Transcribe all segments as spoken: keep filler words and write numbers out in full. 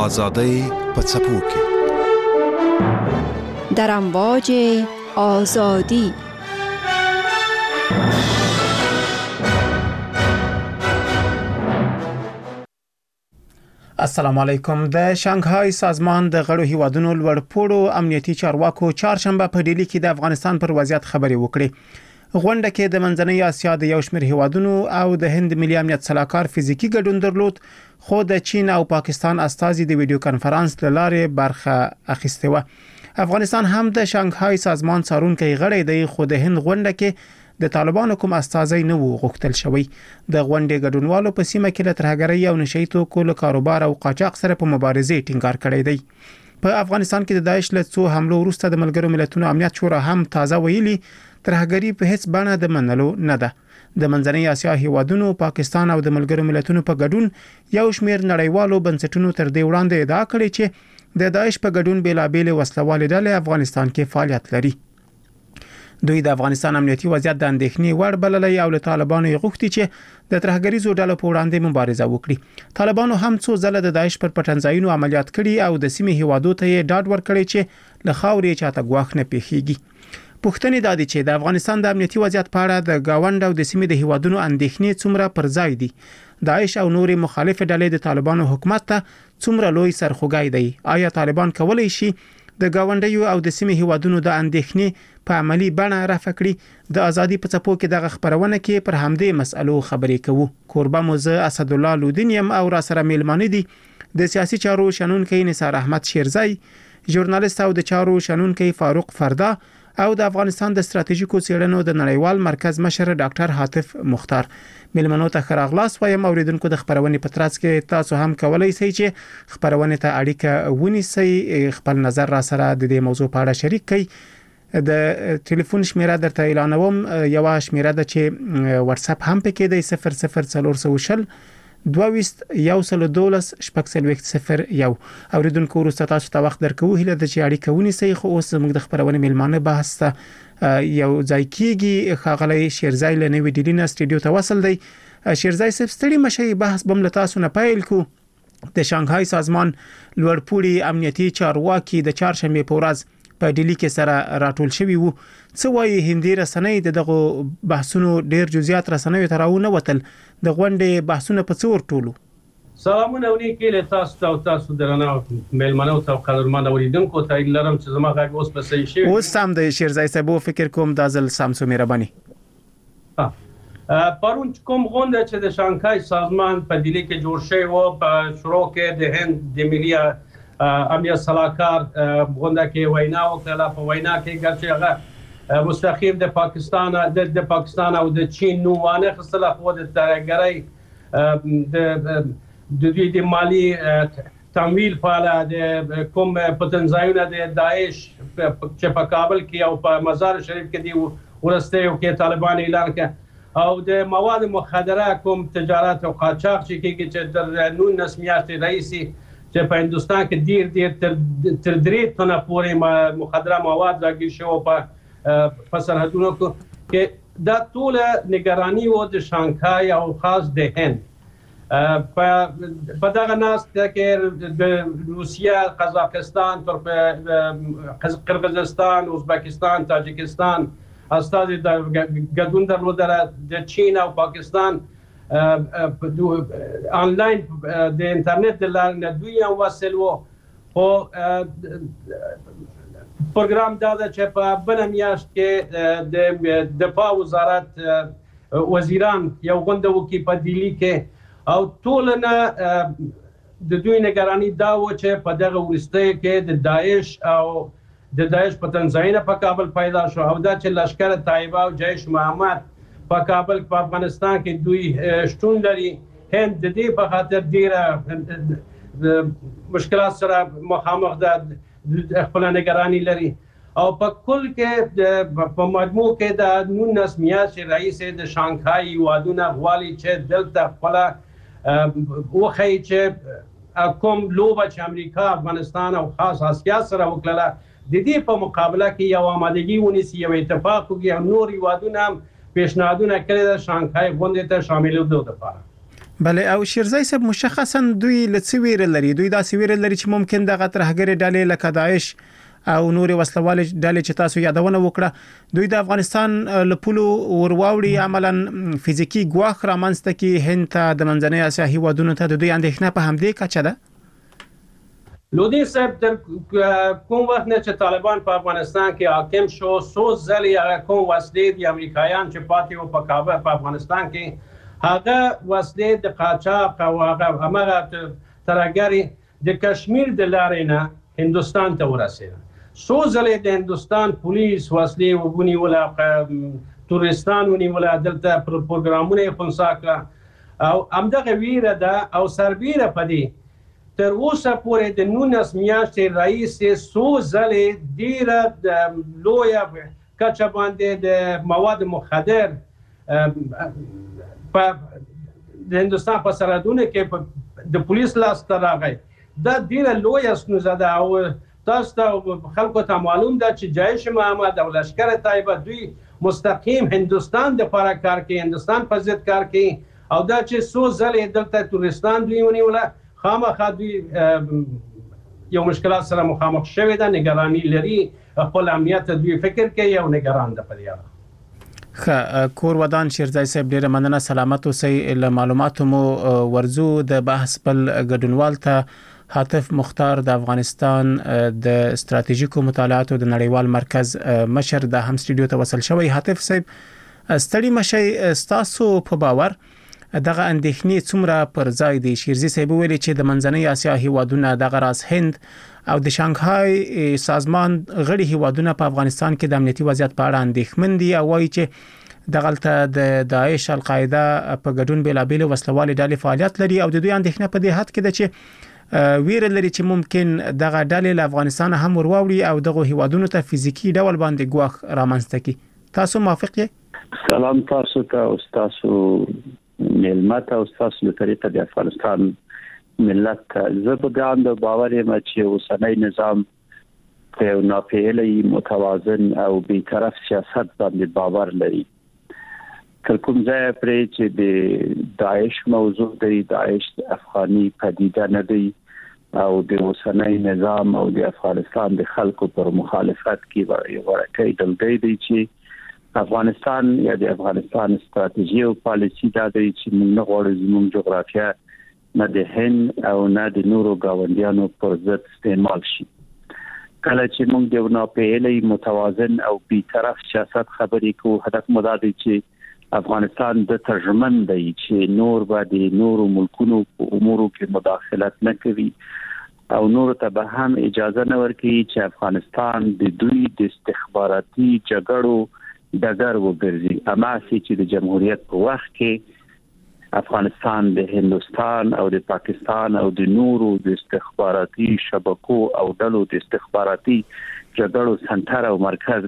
آزادی په څپو کې در امواج آزادی. السلام علیکم. د شانګهای سازمان د غړو هیوادونو لوړپوړو امنیتي چارواکو چهارشنبه په ډیلی کې د افغانستان پر وضعیت خبرې وکړې. غونډه کې د منځنۍ اسیا د یو شمېر هیوادونو او د هند ملي امنیت سلاکار فزیکی ګډون درلود، خو د چین او پاکستان استازي د ویډیو کانفرنس لاره برخه اخیسته و. افغانستان هم د شانګهای سازمان څارونکي غړی دی، خو د هند غونډه کې د طالبانو کوم استازي نه وو غوښتل شوی. د غونډې ګډونوالو په سیمه کې له ترهګرۍ او نشئی توکو له کاروبار او قاچاق سره په مبارزې ټینګار کړی دی. په افغانستان کې د داعش له څو حملو وروسته د ملګرو ملتونو امنیت شورا هم تازه ویلي ترهګری په هیڅ بڼه د منلو نه ده. د منځنۍ اسیا هیوادونو، پاکستان او د ملګرو ملتونو په ګډون یو شمېر نړیوالو بنسټونو تر دې وړاندې ادعا کړې چې د داعش په ګډون بیلابېل وسلوالې ډلې افغانستان کې فعالیت لري. دوی د افغانستان امنیتي وضعیت د اندېښنې وړ بللی او له طالبانو غوښتي چې د ترهګریزو ډلو په وړاندې مبارزه وکړي. طالبانو هم څو ځله د داعش پر پټنځایونو عملیات کړي او د سیمې هیوادو ته ډاډ ورکړي چې له خاورې چاته ګواښ نه پیښیږي. پوښتنې دا دي چې د افغانستان د امنیتي وضعیت په اړه د گاوند او د سیمې د هیوادونو اندېښنې څومره پر ځای دي. داعش او نورې مخالف ډلې د طالبانو حکومت ته څومره لوی سرخوږی دی. آیا طالبان کولای شي د گاونډیو او د سیمې هیوادونو د اندېښنې په عملی بڼه رافع کړي؟ د ازادي په څپو کې دغه خبرونه کې پر همدې مسألو خبرې کوو. کوربه موزه اسد الله لودینیم او را سره میلمانه دي د سیاسي چارو شنونکي نثار احمد شیرزای، ژورنالیست او د چارو شنونکي فاروق فردا او د افغانستان د ستراتیژیکو څېړنو د نړیوال مرکز مشر ډاکټر حاتف مختار. میلمنو ته خراغلاس وایم. اوریدونکو د خبرونې په ترڅ کې تاسو هم کولای شئ چې خبرونه ته اړیکه ونیسئ، خپل نظر را سره د دې موضوع په اړه شریک کړئ. د ټلیفون شمیره درته اعلانوم، یو شمیره ده چې واتس اپ هم پکې دی صفر صفر څلور سو شل دوه یو سل دولس شپږ سلويخت صفر یو. اوریدونکو وروسته تاسو ته وخت درکوو هیله ده چې اړیکه ونیسئ. خو اوس موږ د خبرونه میلمانه بحث ته یو ځای کیږي. خاغلی شیرزای له نوې ډیلی نه سټډیو ته وصل دی. شیرزای صاحب ستړي مشي، بحث بم له تاسو نه پیل کو. د شانګهای سازمان لوړپوړي امنیتي چارواکي د چهارشنبه په ورځ په ډیلی کې سره راټول شوی وو. څه وایي هندي رسنۍ دغه بحثونو ډیر جزئیات رسنۍ ته راونه وتل؟ د غونډې بحثونه په څور ټولو؟ سلامونه ونیکې له تاسو ته او تاسو درنه میلمنو ته او قدرمن اوریدونکو ته لرم چې زما غږ اوس په صحیح شي. اوس سم د شیرزای صاحب فکر کوم د ځل سامسو مهرباني. پرون کوم غونډه چې د شانګهای سازمان په ډیلی کې جوړ شوی و په شروع کې د هند د ملي امنیت سلاکار غونډه کې وینا وکړه. په وینا کې ګرځي هغه مستقیم د پاکستان د پاکستان او د چین نو وانه خصله خو د ترهګرۍ د د دوی د مالی تمویل فعاله د کوم پټنځایونه د داعش چې په کابل کې او په مزار شریف کې دی ورسته یو کې طالبان اعلان کړ او د مواد مخدره کوم تجارت او قاچاق چې کېږي چې د نولس میاشتې رئیسي چې په هندستان کې ډیر ډیر تر درې تنه پورې مخدره مواد راګیر شو په په سرحدونو کې. دا ټول نگرانی و د شانګهای او خاص د هند په دغه ناس کې د روسیا، قزاقستان، قرغیزستان، ازبکستان، تاجکستان استازي د ګډون درلودل. د چین او پاکستان آنلاین د انټرنیټ د لارې دوی هم وصل وو. خو پروګرام دا ده چې په بل میاشت کې د دفاع وزارت وزیران یو غونډه وکړي په ډیلی کې او ټولنه د دوی نگرانی دا و چې په دغه وروسته کې د داعش او د داعش پټنځایونه په کابل پیدا شو او دا چې لشکر طیبه او جیش محمد په کابل په افغانستان کې دوی شتون لري. هند د دې په خاطر ډیره مشکلات سره مخامخ ده، خپل نگرانی لري او په کل کې په مجموع کې د نولس میاشتې رئیس د شانګهای هیوادونه غواړي چې دلته خپل وخی چې کوم لوبه چې امریکا، افغانستان او خاص اسیا سره وکړه د دې په مقابله کې یو آمادګي ونیسي، یو اتفاق وکړي او نور هیوادونه هم پیشنهادونه کړي د شانګهای غونډې ته شاملېدو لپاره. بله او شیرزای صاحب مشخصا دوی لڅویر لري دوی دا سویر لري چې ممکن د غترهګری ډلې لکه داعش او نور وسلوال ډلې چې تاسو یادونه وکړه دوی د افغانستان له پولو ورواوړي عملاً فزیکی ګواخ رامنځته کې هند ته د منځنۍ اسیا هیوادونو ته د دوی اندېښنه په همدې کچه ده لودي صاحب تر کوم وخت نه چې طالبان په افغانستان کې حاکم شو سو ځلې کوم وسلې د امریکایان چې پاتې وو په کابل په افغانستان کې هغه وسلې د قاچاق او هغه همغه ترګری د کشمیر د لارې نه هندستان ته ورسېده سو ځلې د هندستان پولیس وسلې وبونی ولا تورستان ونی ولا دلته پروګرامونه خنثی کړه او همدغه ویره ده او سربیره پدې تر اوسه پورې د نونس میاشتې رئیس سو ځلې ډیره د لویه کچه باندې د مواد مخدر په د هندستان په سرحدونو کې د پولیس لاس ته راغی دا ډیره لویه ستونزه ده او تاسو ته خلکو ته معلوم ده چې جیش محمد او لشکر طیبه دوی مستقیم هندستان د لپاره کار کوي هندستان په ضد کار کوي او دا چې سو ځلې دلته تورستان دوی ونیوله خامخا دوی یو مشکلات سره مخامخ شوی ده نگرانی لري خپل امنیت دوی فکر کوي او نگران ده په دې اړه خ کور ودان شیرزای صاحب ډیره مننه سلامت اوسئ له معلوماتو مو ورزو د بحث بل ګډونوال ته حاتف مختار د افغانستان د ستراتیژیکو مطالعاتو د نړیوال مرکز مشر د هم سټډیو ته وصل شوی حاتف صاحب ستړي مشي ستاسو په باور دغه اندېښنې څومره پر ځای دي شیرزي صاحب ویلي چې د منځنۍ اسیا هیوادونو دغه راس هند او د شانګهای سازمان غړي هیوادونه په افغانستان کې د امنیتي وضعیت په اړه اندېښمن دي او وايي چې دغلته د داعش القاعده په ګډون بلابل وسلوال ډلې فعالیت لري او د دوی اندېښنه په دې حد کې ده چې ویره لري چې ممکن دغه ډلې له افغانستان هم ورواوړي او دغه هیوادونو ته فزیکی ډول باندې ګواخ رامنځته کړي تاسو موافق یې سلام تاسو ته او تاسو ملمت او تاسو له طریقه د افغانستان ملت زه په دې اند باور یم چې اوسنۍ نظام په ناپېلې متوازن او بیطرف سیاست باندې باور لري کوم ځای پرې چې د داعش موضوع دی داعش افغاني پدیده نه دی او د اوسنۍ نظام او د افغانستان د خلکو پر مخالفت کې یو ورکه دلته دی چې افغانستان یا د افغانستان ستراتیژي او پالیسي دا دی چې موږ نه غواړو زموږ جغرافیه نه د هند او نه د نورو گاونډیانو پر ضد استعمال شي کله چې موږ د ناپېلې متوازن او بیطرف سیاست خبرې کوو هدف مو دا دی چې افغانستان د ترجمن دی چې نور باندې نورو ملکونو په امورو کې مداخلت نه کوي او نور ته به هم اجازه نه ورکړي چې افغانستان د دوی د استخباراتي جګړو دغه وګرځي اما چې د جمهوریت په وخت کې افغانستان د هندستان او د پاکستان او د نورو د استخباراتي شبکو او ډلو د استخباراتي جګړو سنټر او مرکز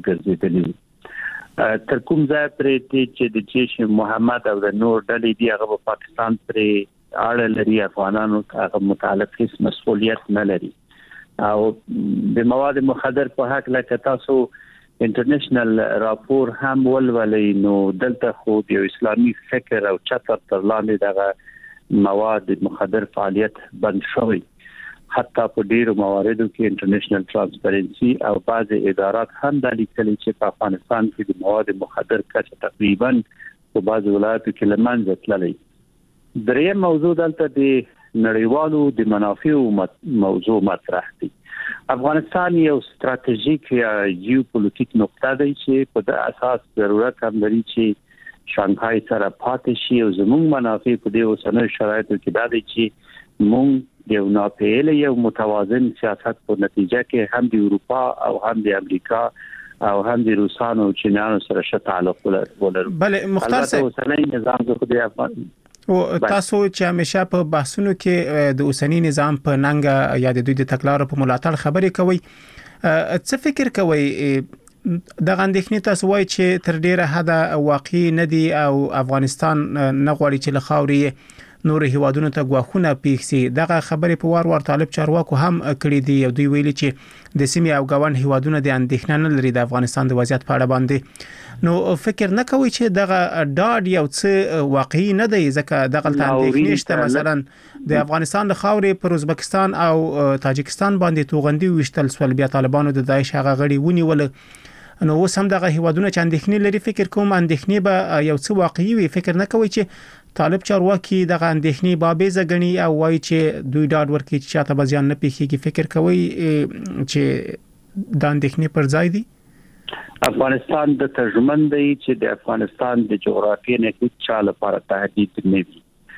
ګرځیدلی تر کوم ځای پرې چې د جیش محمد او د نور ډلې دی هغه په پاکستان پرې اړه لري افغانانو هغه متعلق هیڅ مسؤلیت نه لري او د مواد مخدر په حق لکه تاسو انټرنیشنل راپور هم ولولې نو دلته خو د اسلامي فکر او چتر تر لاندې دغه مواد مخدر فعالیت بند شوی حتی په ډیرو مواردو کې انټرنیشنل ترانسپیرنسي او بعض ادارات هم د لیکلي چې په افغانستان کې د مواد مخدر کچه تقریبا په بعض ولایتو کې لمنځه تللی دریم موضوع دلته د نړیوالو د منافعو موضوع مطرح دی افغانستان یو ستراتیژیک یا جیوپولیټیک نقطه دی چې په د اساس ضرورت هم لري چې شانګهای سره پاتې شي او زموږ منافع په دې اوسنۍ شرایطو کې دا دی چې موږ یو ناپېلې یو متوازن سیاست په نتیجه کې هم د اروپا او هم د امریکا او هم د روسانو او چینانو سره ښه تعلق ولرو بله مختار صاحب اوسنۍ نظام خو د افغان او تاسو چې همیشه په بحثونو کې د اوسنی نظام په ننګ یا د دوی د تکلار په ملاتړ خبرې کوي څه فکر کوي د غندښنې تاسو وایي چې تر ډیره حد واقعي نه دی او افغانستان نه غواړي چې له خاورې نور هیوادونو ته غواخونه پیښسي. دغه خبرې په وار وار طالب چارواکو هم کړې دي. یو دوی ویلي چې د سیمې او غوان هیوادونو د اندېښنه نه لري د افغانستان د وضعیت په اړه باندې. نو فکر نه کوي چې دغه ډاډ یو څه واقعي نه دی، ځکه دغه اندېښنې شته. مثلا د افغانستان د خاورې پر ازبکستان او تاجکستان باندې توغندي وشتل سول، بیا طالبانو د داعش هغه غړي ونیول. نو اوس هم دغه هیوادونه چې اندېښنې لري، فکر کوم اندېښنې به یو څه واقعي وي. فکر نه کوي چې طالب چارواکي دغه اندېښنې بابیزه غني او وایي چې دوی ډاډ ورکړي چې چاته به ځان نه پیښیږي. فکر کوي چې د اندېښنې پر ځای دی. افغانستان د ترجمن دی چې د افغانستان د جغرافیې نه هیڅ چا لپاره تهدید نه وي.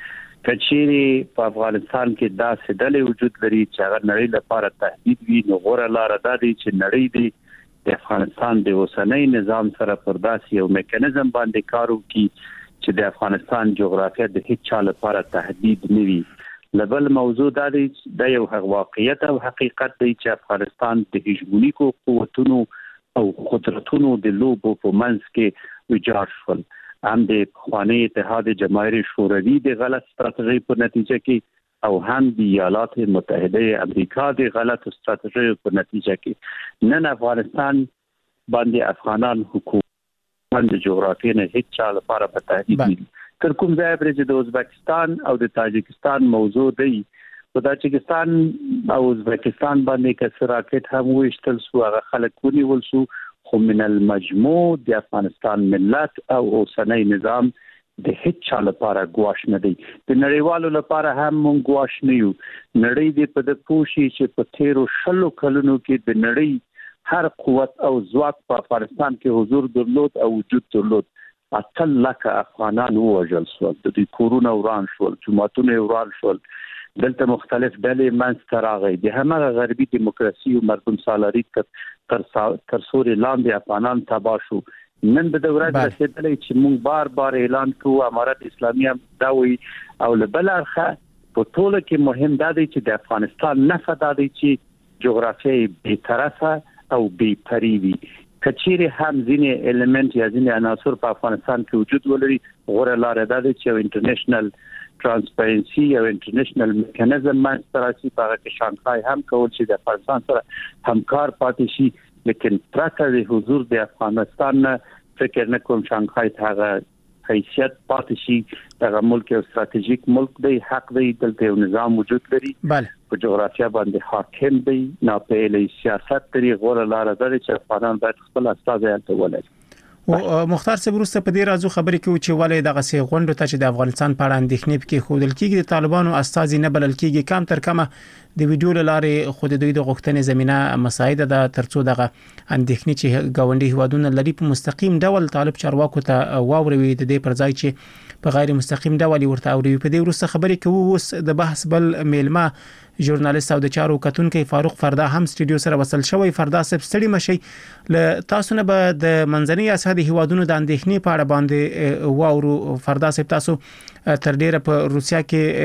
کچېری په افغانستان کې داسې ډلې وجود لري چې هغه نړۍ لپاره تهدید وي، نو غوړه لار ده چې نړۍ دی د افغانستان د اوسنۍ نظام سره پر داسې یو میکانیزم باندې کار وکړي چې د افغانستان جغرافیه د هیڅ چا لپاره تهدید نه وي. لبل موضوع دا دی د یو واقعیت او حقیقت دی چې افغانستان د هجمونیکو قوتونو او قدرتونو د لوبو په منځ کې ویجاړ شول. هم د خوانی اتحاد جماهیر شوروي د غلط ستراتیژي په نتیجه کې او هم د ایالات متحده امریکا د غلط ستراتیژي په نتیجه کې نن افغانستان باندې افغانان حکومت د جغرافیې نه هیڅ چا لپاره په تهدید دي. تر کوم ځای پرې د ازبکستان او د تاجکستان موضوع دی، په تاجکستان او ازبکستان باندې کس راکټ هم وشتل سو، هغه خلک ونیول سو، خو من المجموع د افغانستان ملت او اوسنۍ نظام د هیڅ چا لپاره ګواښ نه دی. د نړیوالو لپاره هم مونږ ګواښ نه یو. نړۍ دې په د پوښي چې په تیرو شلو کلونو کې د نړۍ هر قوت او ځواک په افغانستان کې حضور درلود او وجود درلود. اتل لکه افغانان ووژل شول، د دوی کورونه وران شول، جوماتونه وران شول، دلته مختلف ډلې منځته راغلي. د همغه غربي دیموکراسي او مردم سالاري تر تر سوري لاندې افغانان تباه شو. نن به د ورځ رسیدلې چې موږ بار بار اعلان کوو امارت اسلامي هم دا وی او لبلرخه په ټوله کې مهم دا دی چې د افغانستان نه دا دی چې جغرافیایي بی‌طرفه او بی‌پري وي. کچېری هم ځینې الیمنت یا ځینې عناصر په افغانستان کې وجود ولري، غوړه لار ده چې انټرنیشنل ترانسپیرنسي او انټرنیشنل میکانیزم منځته راشي. په هغه کې شانګهای هم کول چې د افغانستان سره همکار پاتې شي، لیکن پرته د حضور د افغانستان نه فکر نه کوم شانګهای ته هغه حیثیت پاتې شي. دغه ملک یو ستراتیژیک ملک دی، حق دی، دلته یو نظام وجود لري، په جغرافیه باندې حاکم دی، ناپېیلی سیاست لري. غوره لار ده چې افغانان باید خپل استازي هلته ولري. او مختار صاحب وروسته په دې راځو خبرې کوي چې ولې دغه سي غونډه ته چې د افغانستان په اړه اندېښنې پکې خودل کېږي، د طالبانو استازي نه بلل کېږي، کم تر کمه د ویډیو لارې خود دوی د غوښتنې زمينه مساعده ده ترڅو دغه اندېښنې چې گاونډي هیوادونه لري په مستقیم ډول طالب چارواکو ته واوروي، د دې پر ځای چې په غیر مستقیم ډول ورته اوري. په دې وروسته خبرې کوي اوس د بحث بل میلمه ژورنالیست او د چارو کتونکو فاروق فردا هم سټډیو سره وصل شوی. فردا صاحب ستړي مشي، له تاسو نه به د منځنۍ اسیا د هیوادونو د اندېښنې په اړه باندې واورو. فردا صاحب تاسو تر ډیره په روسیا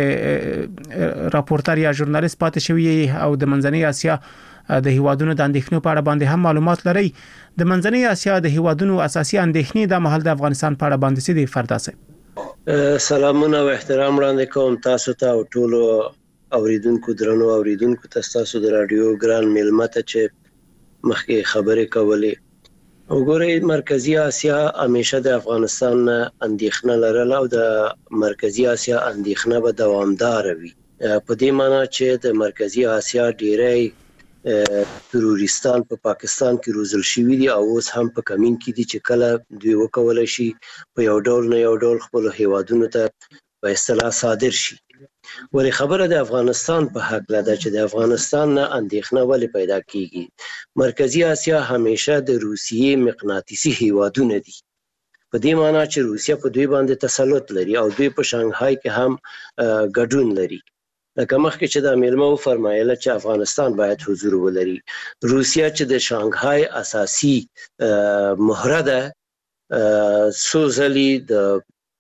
کې راپورټر یا ژورنالیست پاتې شوی او د منځنۍ اسیا د هیوادونو د اندېښنو په اړه باندې هم معلومات لري. د منځنۍ اسیا د هیوادونو اساسي اندېښنې د محل د افغانستان په اړه باندې څه دي فردا صاحب؟ سلامونه او احترام وړاندې کوم تاسو ته او ټولو اوریدونکو درنو اوریدونکو تاسو د رادیو ګران میلمه ته چې مخکې خبرې کولې. وګورئ مرکزی اسیا همیشه د افغانستان اندېښنه لرله او د مرکزی اسیا اندېښنه به دوامدار وي، په دې معنی چې د مرکزی اسیا ډیری تروریستان په پاکستان کې روزل شوي دي او اوس هم په کمین کې دي چې کله دوی وکولای شي په یو ډول نه یو ډول خپل هیوادونو ته په اصطلاح صادر شي. ولی خبره د افغانستان په حق لده چې د افغانستان نه اندېښنه ولې پیدا کیږي. مرکزی اسیا همیشه د روسیې مقناطیسي هیوادونه دي، په دې معنی چې روسیا په دوی باندې تسلط لري او دوی په شانګهای کې هم ګډون لري. لکه مخکې چې د میلمه وفرمایله چې افغانستان باید حضور ولري. روسیا چې د شانګهای اساسي مهره ده، څو ځلې د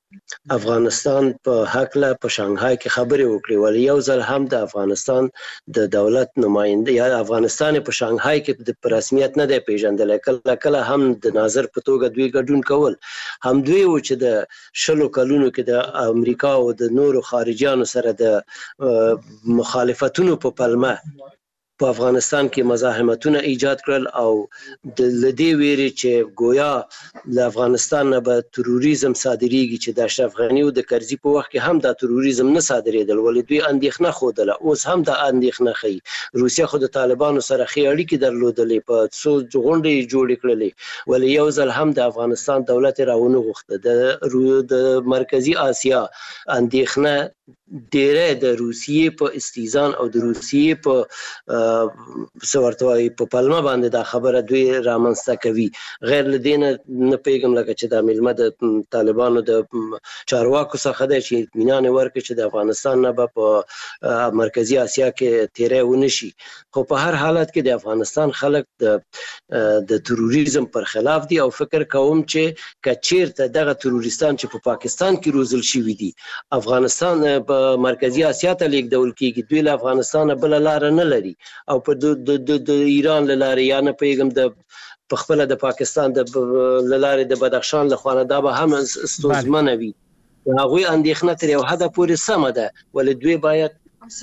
افغانستان په حق له په شانګهای کې خبرې وکړي، ولی یو ځل هم د افغانستان د دولت نماینده یا افغانستان په شانګهای کې د رسمیت نه دی پیژندل، کله کله هم د ناظر په توګه دوی ګډون کول. هم دوی و چې د شلو کلونو کې د امریکا او د نورو خارجيانو سره د مخالفتونو په پلمه په افغانستان کې مزاحمتونه ایجاد کړل او د لدی ویری چې گویا د افغانستان نه به تروریزم صادریږي، چې د اشرف غنی او د کرزي په وخت کې هم د تروریزم نه صادریدل، ولې دوی اندېښنه خوده، اوس هم د اندېښنه خي. روسیا خو د طالبانو سره خي اړیکې درلودلې، په څو غونډې جوړې کړلې، ولې یو ځل هم د افغانستان دولت راونه غوښته. د د مرکزی آسیا اندېښنه ډیره د روسیې په استیزان او د روسیې په سورتوي په پلمه باندې دا خبره دوی رامنځته کوي. غیر لدینه نه پیغام لکه چې د ملمه د طالبانو د چارواکو څخه د چې اطمینان ورکړي چې د افغانستان نه په مرکزی آسیا کې تیرې ونشي. خو په هر حالت کې د افغانستان خلک د د تروریزم پر خلاف دي او فکر کوم چې کچیرته دغه تروریستان چې په پاکستان کې روزل شوی دي افغانستان په مرکزی آسیا ته لیږدول کیږي، دوی له افغانستان بل لار نه لري او په د ایران لاره یا نه پیغام د په خپل د پاکستان د لاره د بدخشان له خانه دا به هم استوزمنه وي. هغوی اندېښنه تر یو حده پورې سمه ده، ولې دوی باید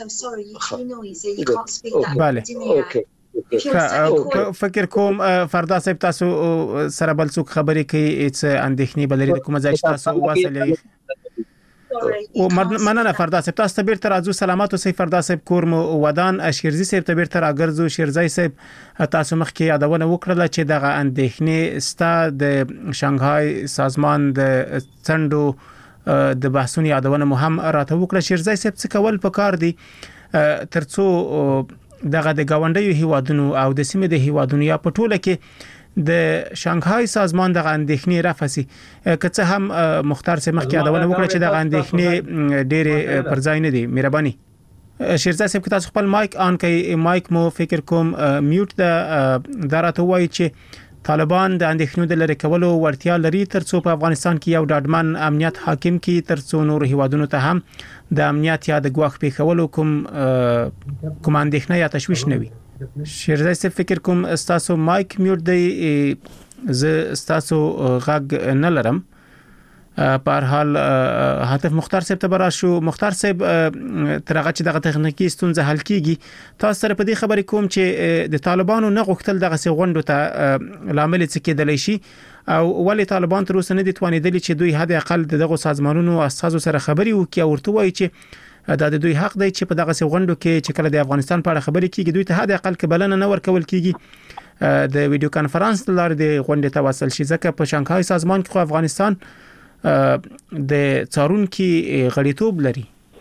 بله فکر کوم فردا صاحب تاسو سره بل څوک خبرې کوي څه اندېښنې بلري د کوم ځای چې تاسو واسلې او مننه فردا صاحب. تاسو ته بیرته راځو. سلامات اوسئ فردا صاحب. کور مو ودان. شیرزي صاحب ته بیرته راګرځو. شیرزي صاحب تاسو مخکې یادونه وکړه چې دغه اندېښنې ستا د شانګهای سازمان د څنډو د بحثونو یادونه مهم راته وکړه. شیرزي صاحب څه کول پکار دي ترڅو دغه د گاونډیو هیوادونو او د سیمې د هیوادونو یا په ټوله کې د شانګهای سازمان د اندېښنې رافسي که څه هم مختار سي مخکې یادونه وکړه چې د اندېښنې ډېرې پر ځای نه دي. مهرباني شیرزا صاحب که تاسو خپل مایک آن کړئ، مایک مو فکر کوم میوټ د دراته وایي چې طالبان د اندېښنو د لری کولو ورتیا لري ترڅو په افغانستان کې یو ډاډمن امنیت حاکم کی، ترڅو نور هیوادونو ته هم د امنیت یا د ګواښ پیښولو کوم کوم اندېښنه یا تشویش نه وي. شیرزای صاحب فکر کوم استاسو مایک میوټ دی، ز استاسو غږ نه لرم. په هر حال هاتف مختار صاحب ته براشو. مختار صاحب ترغه چې دغه تخنیکی ستونزه حل کیږي، تاسو سره په دې خبرې کوم چې د طالبانو نه غوښتل دغه سي غونډو ته لامل څه کېدلی شي او ولې طالبان تر اوسه نه دي توانیدلی چې دوی حد اقل دغه سازمانونو اساسو سره خبري وکړي او ورته وایي چې دا د دوی حق دی چې په دغه سي غونډو کې چې کله د افغانستان په اړه خبرې کیږي دوی ته حد اقل کبلنه نه ورکول کیږي د ویډیو کانفرنس لاره د غونډې ته وصل شي، ځکه په شانګهای سازمان کې خو افغانستان د څارونکي غړیتوب لري.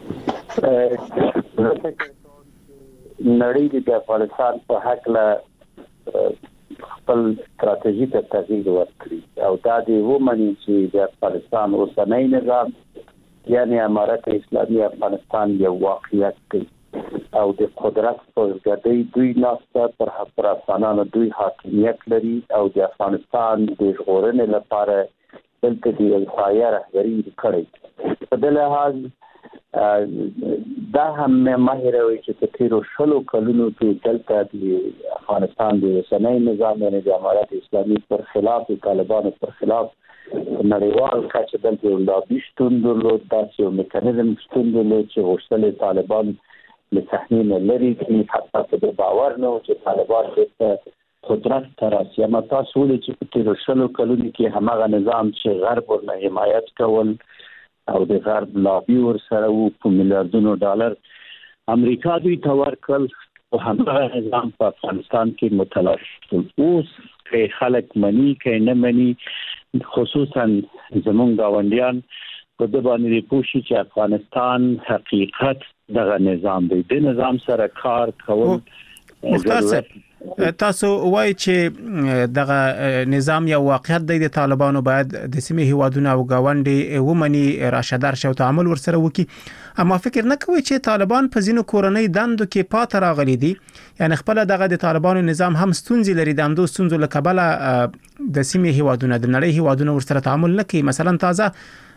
نړۍ د افغانستان په حق له خپل ستراتیژي ته تغییر ورکړي او دا د ومني چې د افغانستان اوسنۍ نظام یعنی امارت اسلامي افغانستان یو واقعیت دی او د قدرت په ګډۍ دوی ناسته پر افغانانو دوی حاکمیت لري او د افغانستان د ژغورنې لپاره دلته د الخایا رهبري کړې. په دې لحاظ دا هم ماهروي چې په تیرو شلو کلونو کې دلته د افغانستان د اوسنۍ نظام یعنی د امارت اسلامي پر خلاف د طالبانو پر خلاف نړیوال کچه دلته یو لابي شتون درلود، داسې یو میکانیزم شتون درلود چې غوښتل طالبان له صحنې نه لرې کړي، حتی په دې باور نه و چې طالبان بیرته قدرت ته راسي. اما تاسو ولې چې په تیرو شلو کلونو کې هماغه نظام چې غرب ورنه حمایت کول او د غرب لابي ورسره و په میلیاردونو ډالر امریکا دوی ته ورکړل او هماغه نظام په افغانستان کې متلاشي شو. اوس که خلک مني که نه مني، خصوصا زمونږ گاونډیان په د باندې پوښي چې افغانستان حقیقت دغه نظام دی، د نظام سره کار کول. مختار صاحب تاسو وایي چې دغه نظام یو واقعیت دی، د طالبانو باید د سیمې هیوادونو او گاونډي ومني راشدار شو تعامل ورسره وکي، اما فکر نه کوي چې طالبان په ځینو کورنۍ دندو کې پات راغلي دي، یعنی خپل دغه د طالبانو نظام هم ستونزې لري، د همدو ستونزو له کبله د سیمې هیوادونو د نړۍ هیوادونو ورسره تعامل نه کوي. مثلا تازه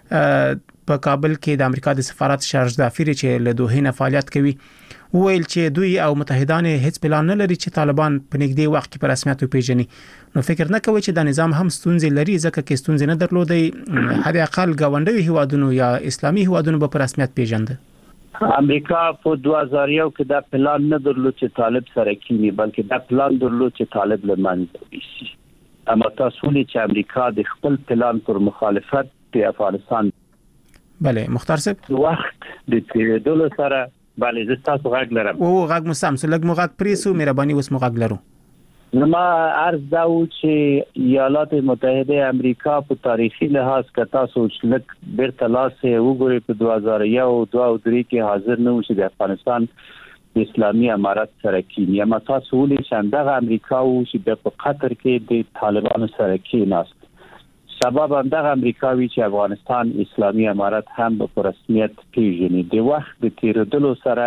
په کابل کې د امریکا د سفارت شارج دافیر چې له دوه نه فعالیت کوي ویل چې دوی او متحدان هیڅ پلان نه لري چې طالبان په نږدې وخت کې په رسمیت وپیژني. نو فکر نه کوي چې د نظام هم ستونزې لري ځکه کې ستونزې نه درلودي هر اقل گاونډي هیوادونو یا اسلامي هیوادونو په رسمیت پیژند. امریکا په دوه هزار یو کې دا پلان نه درلود چې طالب سره کینی بلکې دا پلان درلود چې طالب له منځه وشي. اما تاسو چې امریکا د خپل پلان پر مخالفت په افغانستان بله مختار صاحب وخت د تیریدلو سره بله زه تاسو غږ لرم او غږ مو سم سو لږ مو غږ پریسو مهرباني اوس مو غږ لرو. نو ما عرض دا و چې ایالات متحده امریکا په تاریخي لحاظ که تاسو لږ بیرته لاس وګورئ په دوه هزار یو دوه او درې کې حاضر نه و چې د افغانستان د اسلامي امارت سره کینی. اما تاسو ولې چې دغه امریکا و چې په قطر کې د طالبانو سره کیناست سبب هم دغه امریکاوي چې افغانستان اسلامي امارت هم په رسمیت پیژني. د وخت د تیریدلو سره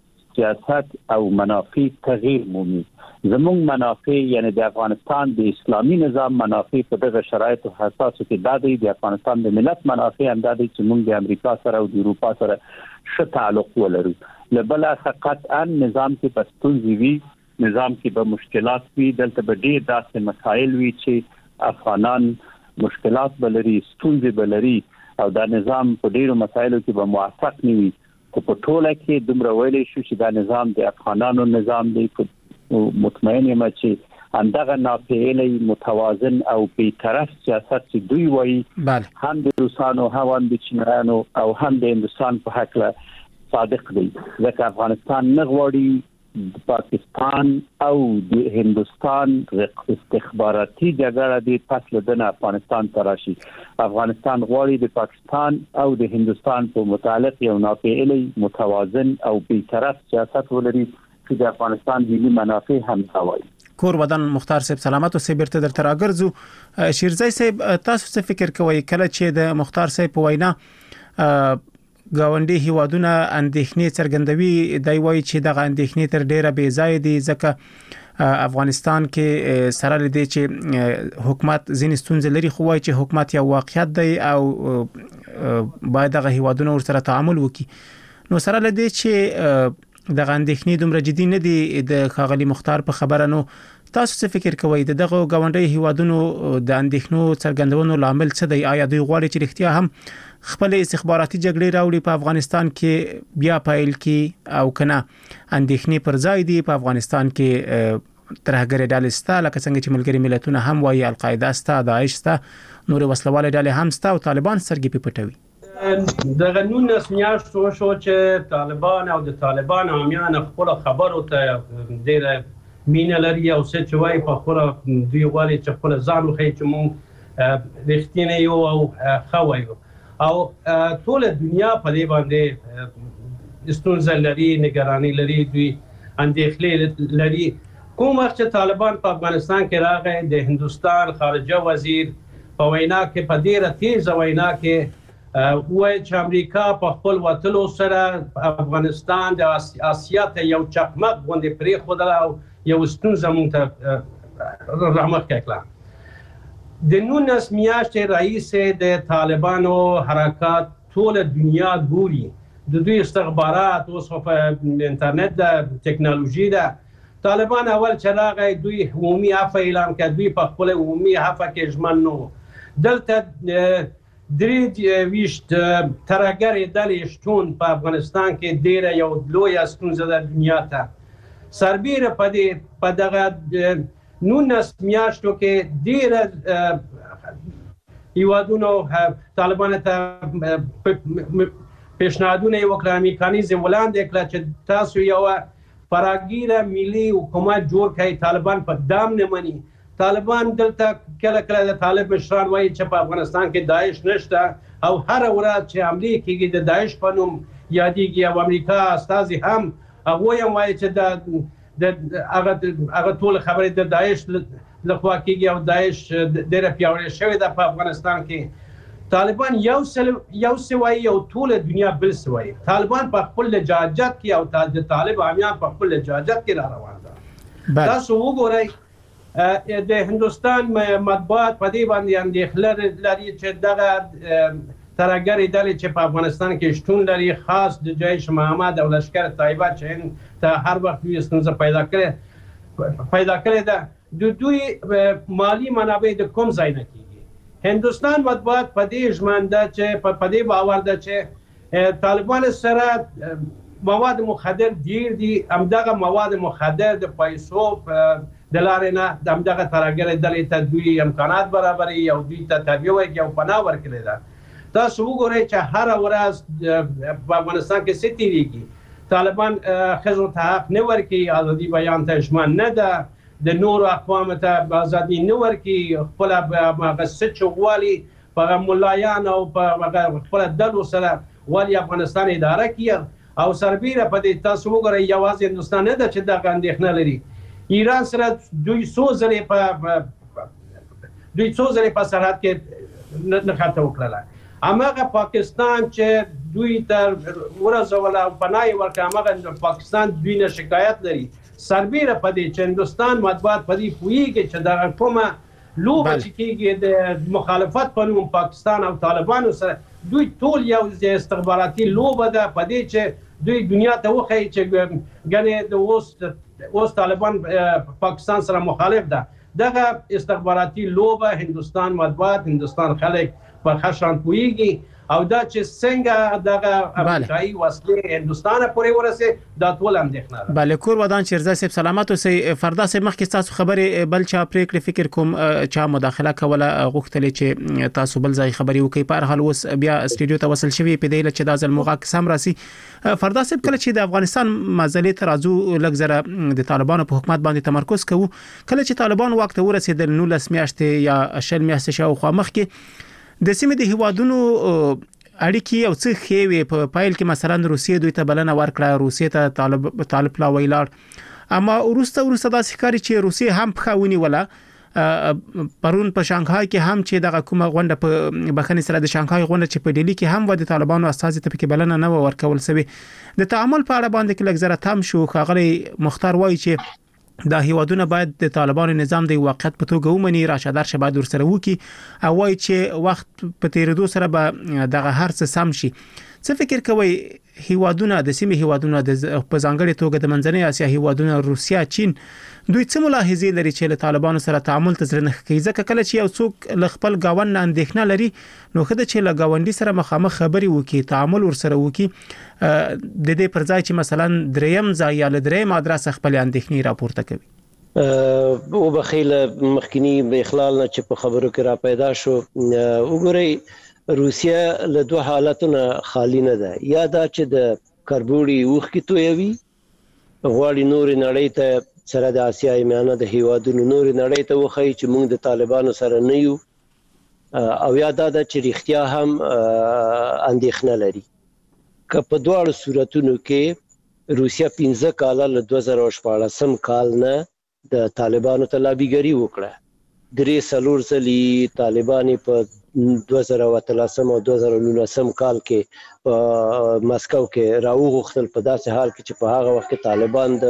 سیاست او منافع تغییر مومي. زموږ منافع یعنی د افغانستان د اسلامي نظام منافع په دغه شرایطو حساسو کې د افغانستان د ملت منافع هم د چې موږ د امریکا سره او د اروپا سره ښه تعلق ولرو. لبل قطعا نظام کې پستونځي وي نظام کې به مشکلات وي دلته به ډېر داسې مسایل وي چې افغانان مشکلات بلري ستونزې بلري او دا نظام په ډیرو مسایلو کې به موافق نه وي. خو په ټوله کې دومره ویلې شو چې دا نظام د افغانانو نظام دی. مطمئن یم چې اندغه ناپېیلی متوازن او بیطرف سیاست چې دوی وایي هم د روسانو هم د چینایانو او هم د هندوستان په هکله صادق دی. ځکه افغانستان نه غواړي د پاکستان او د هندوستان استخباراتي جګړه د پس له افغانستان تراشي. افغانستان غواړي د پاکستان او د هندوستان په متعلق یو ناپېیلی متوازن او بیطرف سیاست ولري چې د افغانستان ملي منافع هم ساوي. کور ودان مختار صاحب سلامت او سیبرته در تراګرځو. شیرزای صاحب تاسو څه فکر کوئ کله چې د مختار صاحب په وینا گاونډي هیوادونه اندېښنې څرګندوي دی وایي چې دغه اندېښنې تر ډیره بې ځای دي ځکه افغانستان کې سره لدی چې حکومت ځینې ستونزې لري خو وایي چې حکومت یو واقعیت دی او باید دغه هیوادونه ورسره تعامل وکړي. نو سره لدی چې دغه اندېښنې دومره جدي نه دي د ښاغلي مختار په خبره. نو تاسو څه فکر کوئ د دغه گاونډي هیوادونو د اندېښنو څرګندونو لامل څه دی؟ آیا دوی غواړي چې رښتیا هم خپل استخباراتي جګړې راوړي په افغانستان کې بیا پایل کې او کنه اندېښنې پر ځای دي په افغانستان کې ترهګر ډلې ستا لکه څنګه چې ملګري ملتونه هم وایي القاعده ستا داعش ستا نور وسلواله ډلې هم ستا او طالبان سرګي پټوي. دغه نونس میاشتو شو چې طالبان او د طالبان عامیان خپل خبرو ته ډېر مینه لري او څه چې وایي په خپل دوی غواړي چې خپل ځان وښیي چې موږ رښتینی یو او ښه وایو او ټول دنیا په دې باندې ستونزه لري نگرانی لري دوی اندېښنې لري. کوم وخت چې طالبان په افغانستان کې راغی د هندوستان خارجه وزیر په وینا کې په ډېره تیزه وینا کې وایي چې امریکا په خپل وتلو سره افغانستان د آسیا ته یو چقمق غوندې پرېښودله او یو ستونزه موږ ته رامخکې کړه. د نونس میاشتې رئیس د طالبانو حرکات ټول دنیا ګوري. د دوی استخبارات اوس په انټرنیټ د ټکنالوژي ده. طالبان اول چې راغی دوی عمومي عفو اعلان کړ. دوی په خپل عمومي عفو کې ژمن نه وو. دلته درې ویشت ترهګرې ډلې شتون په افغانستان کې ډېره یو لویه ستونزه ده دنیا ته. سربیره په دې په دغه نونس میاشتو کې ډېره هیوادونو طالبانو ته پیشنهادونه وکړه میکانیزم وړاندې کړه چې تاسو یو فراگیر ملي حکومت جوړ کړئ. طالبان په دام نه مني. طالبان دلته کله کله د طالب مشران وایي چې په افغانستان کې داعش نشته او هر ورځ چې حملې کېږي د داعش په نوم یادېږي او امریکا استازي هم هغوی هم وایي چې د هغه ټول خبرې د داعش لخوا کېږي او داعش ډېره پیاوړې شوې ده په افغانستان کې. طالبان یو یو څه وایي او ټوله دنیا بل څه وایي. طالبان په خپل لجاجت کې او د طالب عامیان په خپل لجاجت کې را روان ده. تاسو وګورئ د هندوستان مطبوعات په دې باندې اندېښنه لري چې دغه ترهګرې ډلې چې په افغانستان کې شتون لري، خاص د جیش محمد او لشکر طیبه چې ته هر وخت دوی ستونزه پیدا کړې پیدا کړې ده، د دوی مالی منابع د کوم ځای نه کیږي. هندوستان باید په دې ژمنده چې په دې باور ده چې طالبان سره مواد مخدر ډیر دي، همدغه مواد مخدر د پیسو د لارې نه د همدغه ترهګرې ډلې ته دوی امکانات برابروي او دوی ته تربیه ورکوي او پناه ورکړې ده. تاسو وګورئ چې هره ورځ په افغانستان کې څه تېرېږي. طالبان ښځو ته حق نه ورکوي، ازادي بیان ته ژمن نه ده، د نورو اقوامو ته ازادي نه ورکوي، خپله هغه څه چې غواړي په ملایان او په خپله ډلو سره ولې افغانستان اداره کړي. او سربیره په دې تاسو وګورئ یوازې هندوستان نه ده چې دغه اندېښنه لري، ایران سره دوی څو ځلې په دوی څو ځلې په سرحد کې نښته وکړله. هماغه پاکستان چې دوی ته ورسوله او پناه یې ورکړه، هماغه پاکستان دوی نه شکایت لري. سربیره په دې چې هندوستان مطبوعات په دې پوهېږي چې دغه کومه لوبه چې کېږي د مخالفت په نوم پاکستان او طالبانو سره، دوی ټول یو استخباراتي لوبه ده په دې چې دوی دنیا ته وښایي چې ګنې د اوس اوس طالبان پاکستان سره مخالف ده. دغه استخباراتي لوبه هندوستان مطبوعات، هندوستان خلک په ښه شان پوهېږي او دا چې څنګه دغه امریکایي وسلې هندوستان پورې ورسې دا ټول اندېښنه ده. بله کور ودان شیرزا صاحب سلامت اوسئ. فردا صاحب مخکې تاسو خبرې بل چا پریکړې فکر کوم چا مداخله کوله غوښتلې چې تاسو بل ځای خبرې وکړئ، په هر حال اوس بیا استودیو ته وصل شوي په دې چې دا ځل موږ قسم راسي. فردا صاحب کله چې د افغانستان مزلې ته راځو لږ زره د طالبانو په حکومت باندې تمرکز کوو، کله چې طالبان وخت ورسېدل نولس میاشتې یا شل میاشتې شاوخوا مخکې د سیمې د هیوادونو اړیکې او څه ښې وې. په پایل کې مثلا روسیې دوی ته بلنه ورکړه، روسیې ته طالب طالب لا ویلاړ، اما وروسته وروسته داسې ښکاري چې روسیې هم پښه ونیوله. پرون په شانګهای کې هم چې دغه کومه غونډه په بخښنې سره د شانګهای غونډه چې په ډیلی کې هم و د طالبانو استازي ته پکې بلنه نه ورکول سوې. د تعامل په اړه باندې کې لږ زره تم شو. ښاغلی مختار وایي چې دا هیوادونه باید د طالبانو نظام د واقعیت په توګه ومني، راشه درشه باید ورسره وکړي او وایي چې وخت په تیریدو سره به دغه هر څه سم شي. څه فکر کوئ هیوادونه د سیمې هیوادونه د په ځانګړي توګه د منځنۍ اسیا هیوادونه روسیا، چین، دوی څه ملاحظې لري چې له طالبانو سره تعامل ته زړه نه کوي؟ ځکه کله چې یو څوک له خپل ګاونډ نه اندېښنه لري نو ښه ده چې له ګاونډي سره مخامخ خبرې وکړي، تعامل ورسره وکړي، د دې پر ځای چې مثلا دریم ځای یا له دریم ادرس خپل اندېښنې راپورته کوي. او بخیل مخکنی به اخلال نه چې په خبرو کې را پیدا شو. وګورئ روسیا له دوه حالتونو خالی نه ده، یا دا چې د کربوړي اوښ کې تویوي، غواړي نور نړۍ ته سره د اسیا میانه د هیوادونو نور نړۍ ته وښایي چې موږ د طالبانو سره نه یو، او یا دا ده چې رښتیا هم اندېښنه لري. که په دواړو صورتونو کې روسیا پنځه کاله له دوه زره شپاړسم کال نه د طالبانو ته لابیګري وکړه، درې څلور ځلې طالبان په دوه زره اتلسم او دوه زره نولسم کال کې په مسکو کې راوغوښتل، په داسې حال کې چې په هغه وخت کې طالبان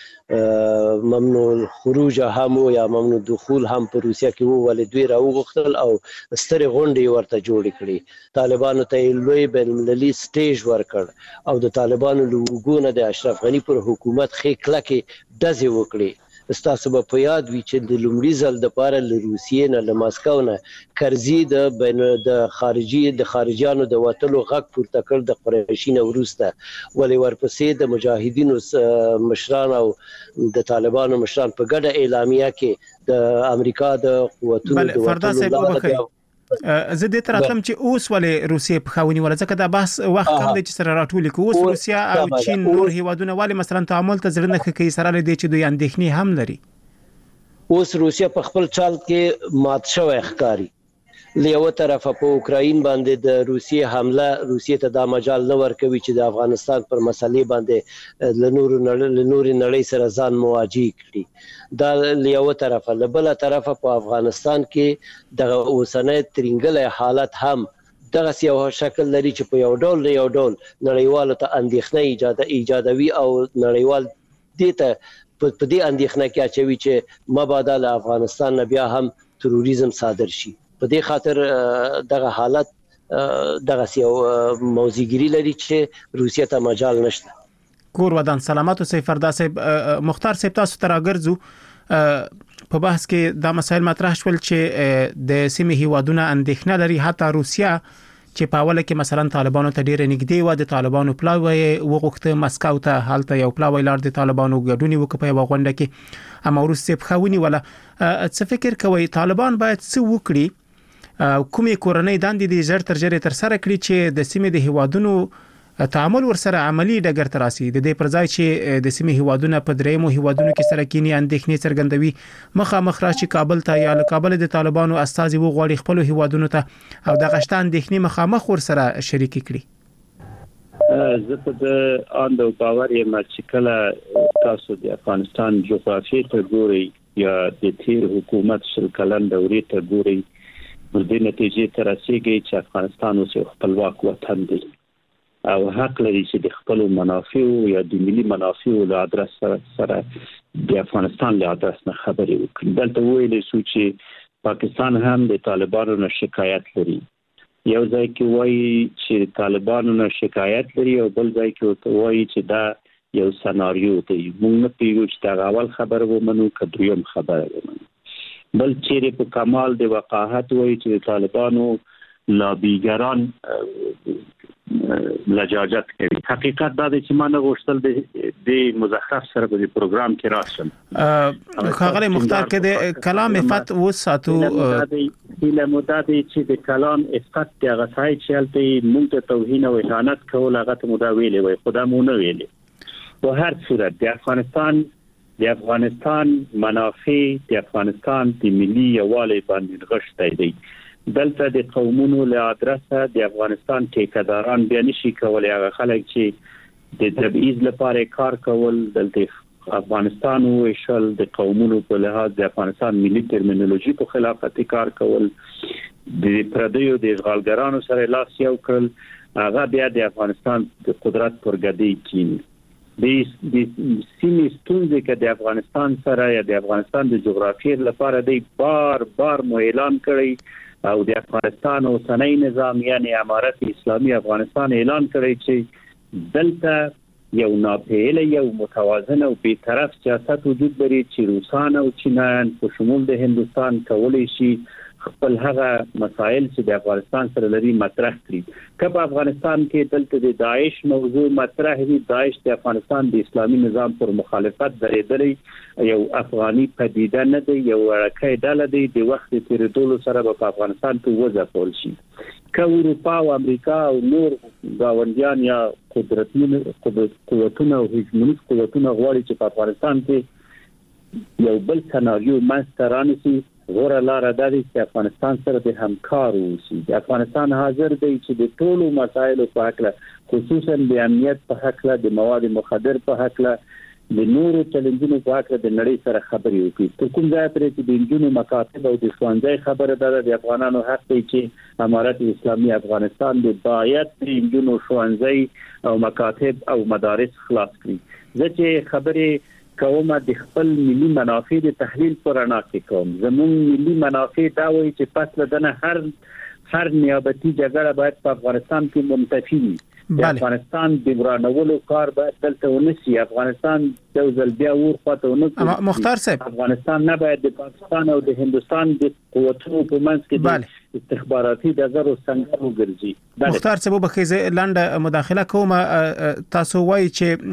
د ممنوع الخروج هم یا ممنوع دخول هم په روسیا کې وو، ولې دوی راوغوښتل او سترې غونډې ورته جوړې کړې، طالبانو ته لوی بین المللي سټیج ورکړ او د طالبانو له وګونه د اشرف غني پر حکومت خې کلکې ډزې وکړې. ستاسو به په یاد وي چې د لومړي ځل دپاره له روسیې نه له مسکو نه کرزي د بین د خارجي د خارجیانو د وتلو غږ پورته کړ د قریشي نه وروسته، ولې ورپسې د مجاهدینو مشران او د طالبانو مشران په ګډه اعلامیه کې د امریکا د قوتونو د وتلو زه دې تر اتلم چې اوس ولې روسیې په خاوني ولا ځکه دا بحث وخت کم دی چې سره راټول کې اوس روسیا او چین نور هیوادونه ولې مثلا تعامل ته زړه نه کوي سره لدی چې دوی اندېښنې هم لري. اوس روسیا په خپل چال کې مات شوی ښکاري. له یو طرفه په اوکراین باندې د روسیې حمله روسیې ته دا مجال نه ورکوي چې د افغانستان پر مسلې باندې له نور له نور نړۍ سره ځان مواجه کړي. دا له یو طرفه، له بل طرفه په افغانستان کې د اوسنۍ ترنګلې حالت هم دغه یو شکل لري چې په یو ډول یو ډول نړیوالو ته اندېښنه ایجاد ایجادوي او نړیوال دې ته په دې اندېښنه کې اچوي چې مبادا له افغانستان نه بیا هم تروریزم صادر شي. په دې خاطر دغه حالت دغه یو موزیګری لري چې روسیه ته مجال نشته. کور ودان سلامات اوسئ فردا صاحب. مختار صاحب تاسو ته راګرځو په بحث کې دا مسایل مطرح شول چې د سیمې هیوادونو اندېښنه لري حتی روسیه چې په اوله کې مثلا طالبانو ته ډېر نږدې و د طالبانو پلاوی وغوښته مسکو ته حالت یو پلاوی لار د طالبانو ګډونی وکړي په غونډه کې اما روسیه په خونی ولا څه فکر کوي طالبان باید څه وکړي کومې کورنۍ دندې دي زر تر جره تر سره کړی چې د سیمې د هیوادونو تعامل ورسره عملی ډګر تر راسي د دې پر ځای چې د سیمې هیوادونو په درېمو هیوادونو کې سره کینی اندېښنې څرګندوي مخامخ راشي کابل ته یا له کابل د طالبانو استازي وغوړي خپل هیوادونو ته او د غشت اندېښنې مخامخ ورسره شریک کړي. زه په د اندو باور یم چې کله تاسو د افغانستان جغرافي ته ګوري یا د تیر حکومت شل کلن دورې ته ګوري د دې نتیجې تر رسیدي چې افغانستان اوس خپلواک وطن دی او حق لري چې د خپل منافعو یا د ملي منافعو له ادرس سره د افغانستان له ادرس نه خبرې وکړي. دلته ویل شو چې پاکستان هم د طالبانو نه شکایت لري. یو ځای کې وایي چې طالبانو نه شکایت لري او بل ځای کې وایي چې دا یو سناریو دی. موږ نه پیږو چې دا اول خبره ومنو که دویم خبره ومنو. بل چیرې په کمال د وقاحت وایي چې طالبانو لابیګران لجاجت کوي. حقیقت دا دی چې ما نه غوښتل د مزخرف سره په پروګرام کې راشم. خاغلی مختار کې د کلام عفت وساتو د مودا دی چې د کلام عفت د غسای چې هلته موږ ته توهین او اهانت کول هغه ته مودا ویلې وي خدا مو نه ویلې. په هر صورت د افغانستان د افغانستان منافع د افغانستان د ملي یووالي باندې غښتای دی. دلته د قومونو له ادرسه د افغانستان ټیکداران بیا نشي کولای هغه خلک چې د تبعیض لپاره کار کول دلته افغانستان او شل د قومونو په لحاظ د افغانستان ملي ترمینولوژي په خلاف کار کول د پردیو د اشغالګرانو سره لاس یو کړل هغه بیا د افغانستان د قدرت پرګدی کین. د سیمې ستونزې کې د افغانستان سره یا د افغانستان د جغرافیې لپاره د بار بار مو اعلان کړی او د افغانستان اوسنۍ نظام یعنی امارت اسلامي افغانستان اعلان کړی چې دلته یو ناپېل یو متوازن او بی‌طرف سیاست وجود لري چې روسان او چینایان په شمول د هندستان کولای شي خپل هغه مسائل چې د افغانستان سره لري مطرح کړي. که په افغانستان کې دلته د داعش موضوع مطرح وي داعش د افغانستان د اسلامي نظام پر مخالفت درېدلی یو افغاني پدیده نه دی یو ورکه ډله دی د وخت تیریدلو سره په افغانستان کې وځپول شي. که اروپا او امریکا او نور گاونډیان یا قدرتمن قوتونه او هجمونیک قوتونه غواړي چې په افغانستان کې یو بل سناریو منځته رانیسي غوړه لار ده چې افغانستان سره د همکار اوسي. د افغانستان حاضر دی چې د ټولو مسایلو په حق له خصوصا د امنیت په حق له د مواد مخدر په حق له د نورو چیلنجونو په حق له د نړۍ سره خبرې وکړي. تر کوم ځای پرې چې د انجونو مکاتب او د ښوونځي خبره ده د افغانانو حق دی چې امارت اسلامي افغانستان د باید د انجونو ښوونځي او مکاتب او مدارس خلاص کړي. زه چې خبرې کومه د خپل ملي منافع د تحلیل پر اړه کې کوم زموږ ملي منافع دا وایي چې پس لدنه هر هر نیابتي جګړه باید په افغانستان کې منتفي وي. د افغانستان د ورانولو کار باید دلته ونشي. افغانستان د ځلبیا ور خواته ونه مختار صاحب افغانستان نه باید د پاکستان او د هندستان د قوتونو په منځ کې د استخباراتي دغه څنګه وګرځي. مختار صاحب بخیزه لاندې مداخله کوم تاسو وایي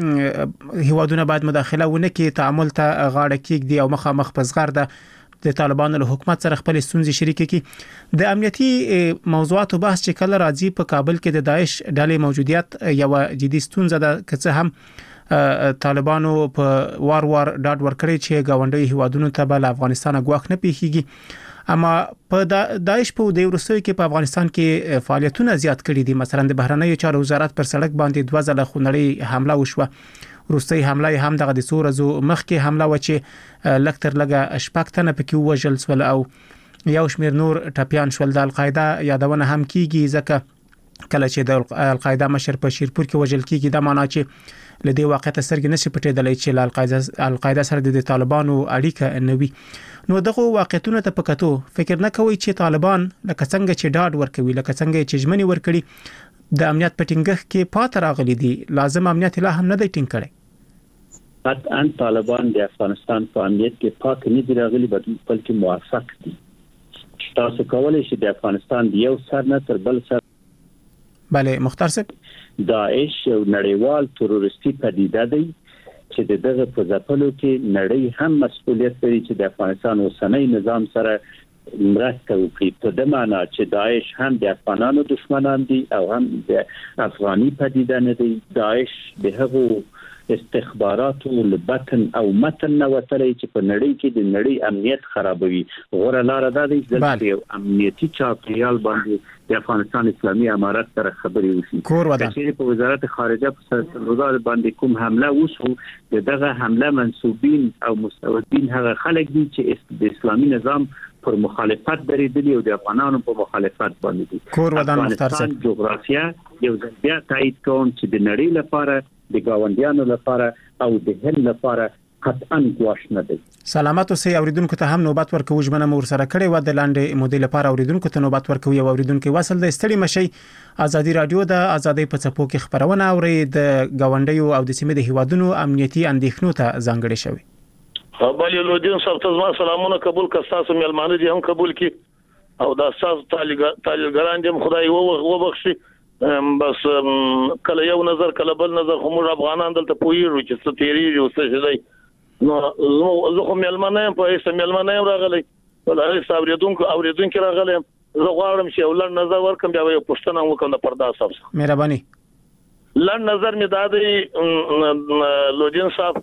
چې هیوادونه باید مداخله ونه کوي تعامل ته غاړه کېږدي او مخامخ پزغار ده د طالبانو له حکومت سره خپل ستونزې شریک کړي. د امنیتي موضوعاتو بحث چې کله راځي په کابل کې د داعش ډلې موجودیت یو جدي ستونزه ده که څه هم طالبانو په وار وار ډاډ ورکړي چې گاونډي هیوادونو ته بل افغانستان غواخ نه پیخيږي اما په داعش په د روسیې کې په افغانستان کې فعالیتونه زیات کړي دي. مثلا د بهرنیو چارو وزارت پر سړک باندې دوه ځله خونړۍ حمله وشوه. روسي حمله هم دغه د سورزو مخکې حمله و چې لکتر لګه شپږ نه پکې وژل سول او یو شمیر نور ټپيان شول. د القاعده یادونه هم کیږي ځکه کله چې د القاعده مشر په شیرپور کې وژل کیږي د معنا چې لدې واقعیت سرګ نشي پټېدلای چې ل القاعده القاعده سره د طالبانو اړیکه نوي. نو دغه واقعیتونه ته پکاتو فکر نه کوي چې طالبان لکه څنګه چې ډاډ ورکوي لکه څنګه چې ژمنې ورکړي د امنیت پټینګخ کې پات راغلي دي لازم امنیت لا هم نه دی ټینګ کړي. قطعا طالبان د افغانستان په امنیت کې پات نه دي راغلي بلکې موافق دي. تاسو کولای شئ د افغانستان د یو سر نه تر بل سر bale مختار صاحب داعش یو نړیوال تروریستي پدیده دی چې دغه په ځپلو کې نړۍ هم مسؤلیت لري چې د افغانستان اوسنۍ نظام سره مرسته وکړي په دې معنی چې داعش هم د افغانانو دشمنان دي او هم د افغاني پدیده نه دي. داعش د هغو استخباراتو لبطن او متن نوتلې چې په نړۍ کې د نړۍ امنیت خرابوي. غوړه لار ده چې امنیتي چاپیریال باندې د افغانستان اسلامي امارت سره خبرې وشي. چې په وزارت خارجه په وزارت باندې کوم حمله وشو دغه حمله منسوبین او مستودین هغه خلک دي چې د اسلامي نظام پر مخالفت درېدلي او د افغانانو په مخالفت باندې دي. کور ودان مختار صاحب جغرافیه یو ځل تایید کوم چې د نړۍ لپاره د گاونډیانو لپاره او د هند لپاره قطعا ګواښ نه دی. سلامات اوسئ اوریدونکو ته هم نوبت ورکوو ژمنه مور سره کړې و د لاندې مودې لپاره اوریدونکو ته نوبت ورکوي او اوریدونکو وصل د استړي مشي ازادي رادیو د ازادي په څپو کې خبرونه اوري د گاونډیو او د سیمې د هیوادونو امنیتي اندېښنو ته ځانګړې شوی. بل لودین صاحب تاسو سلامونه قبول کړئ تاسو ملمانه دي هم قبول کړئ او د تاسو طالبان دې خدای وو وبخشي بس کله یو نظر کله بل نظر خو موږ افغانان دلته پویږو چې څه تیریږي او څه شي. نو زه خو ملمانه په هیڅ ملمانه راغلی ولې صابریدونکو اوریدونکو راغلی زه غواړم چې ولر نظر ورکم بیا یو پښتنه وکم د پردا صاحب. مهرباني لړ نظر می دادی لودین صاحب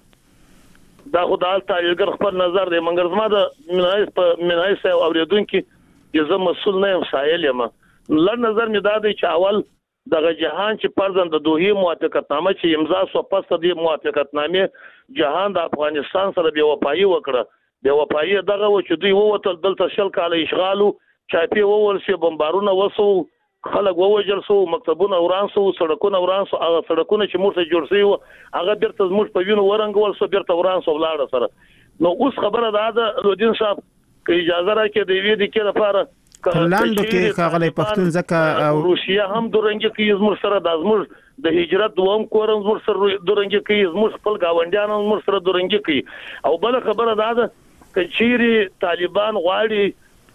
دا خو د تاریخ خپل نظر دی منګر زما د منایس په منایس اوریدونکو چې زه مسؤل نه یم سایل یم. لړ نظر می دادی چې اول دغه جهان چې پرځند د دوه موافقتنامه چې امضا شو پس د موافقتنامه جهان د افغانستان سره بیا وپایي وکړه. بیا وپایي دغه و چې دوی ووتل دلته شل کال اشغالو چاپی وول شي بمبارونه وسو خلک ووجل سو مکتبونه وران سو سړکونه وران سو هغه سړکونه چې موږ ته جوړ شي هغه بیرته موږ په وینو ورنګول سو بیرته وران سو لاړه سره. نو اوس خبره ده لودین صاحب که اجازه راکړئ د وی دي کې لپاره لاندو کې خاغلی پښتون زکه او روسیا هم درنګ کې زموږ سره د زموږ د هجرت دوم کورم زموږ سره درنګ کې زموږ خپل گاونډیان هم زموږ سره درنګ کې او بل خبره ده چې چیرې طالبان غواړي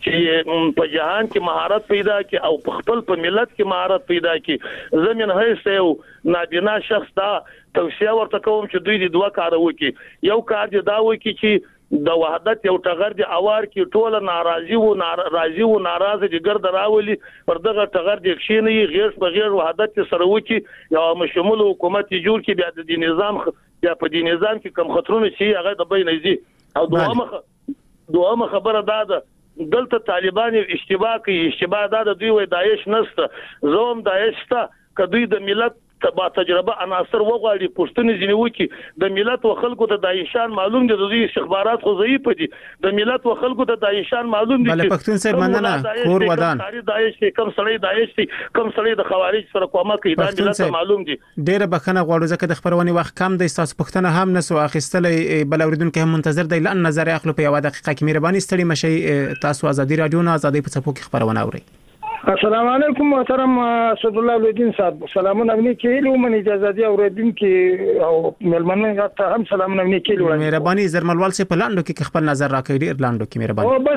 چې په جهان کې مهارت پیدا کړي او په خپل په ملت کې مهارت پیدا کړي. زمين هيڅ یو نابینا شخص دا توصیه ورته کوم چې دوی د دوه کار وکړي. یو کار دی دا وکړي چې د وحدت یو ټغر دی اوار کې ټوله ناراضي وو ناراضي وو ناراضه دي ګرد راولي پر دغه ټغر دی کښینې غیر په غیر وحدت سره وکي یو مشمول حکومت جوړ کې بیا د دې نظام بیا په دې نظام کې کم خطرونه شي هغه د بین نزي او دوامه دوامه خبره ده دلته طالبان اشتباه کوي اشتباه ده دوی وای داعش نسته زوم داعش ته کدوې د ملت با تجربه عناصر وغواړي پښتني ځنی وکي د ملت او خلکو ته دایشان معلوم دي د دوی استخبارات خو ضعیف دي د ملت او خلکو ته دایشان معلوم دي بل پښتون صاحب مننه کور ودان داعش کم سړی داعش کم سړی د خوارج سره کومه کوي دا ملت معلوم دي. ډیره بخنه غواړو ځکه د خبرونې وخت کم دی تاسو پښتنه هم نسو اخیستلې بل اوریدونکو هم منتظر دی لئن نظر اخلو په یو دقیقه کې مهرباني ستړي مشي تاسو ازادي رادیو نه ازادي په څپو کې خبرونه اوري. السلام علیکم محترم اسد الله لودین صاحب سلامونه منی کېلو من اجازه دی اوریدونکو او ملمنه ته هم سلامونه منی کېلو. مهرباني زرملوال سي په لاندو کې خپل نظر راکړي ډیر لاندو کې مهرباني. او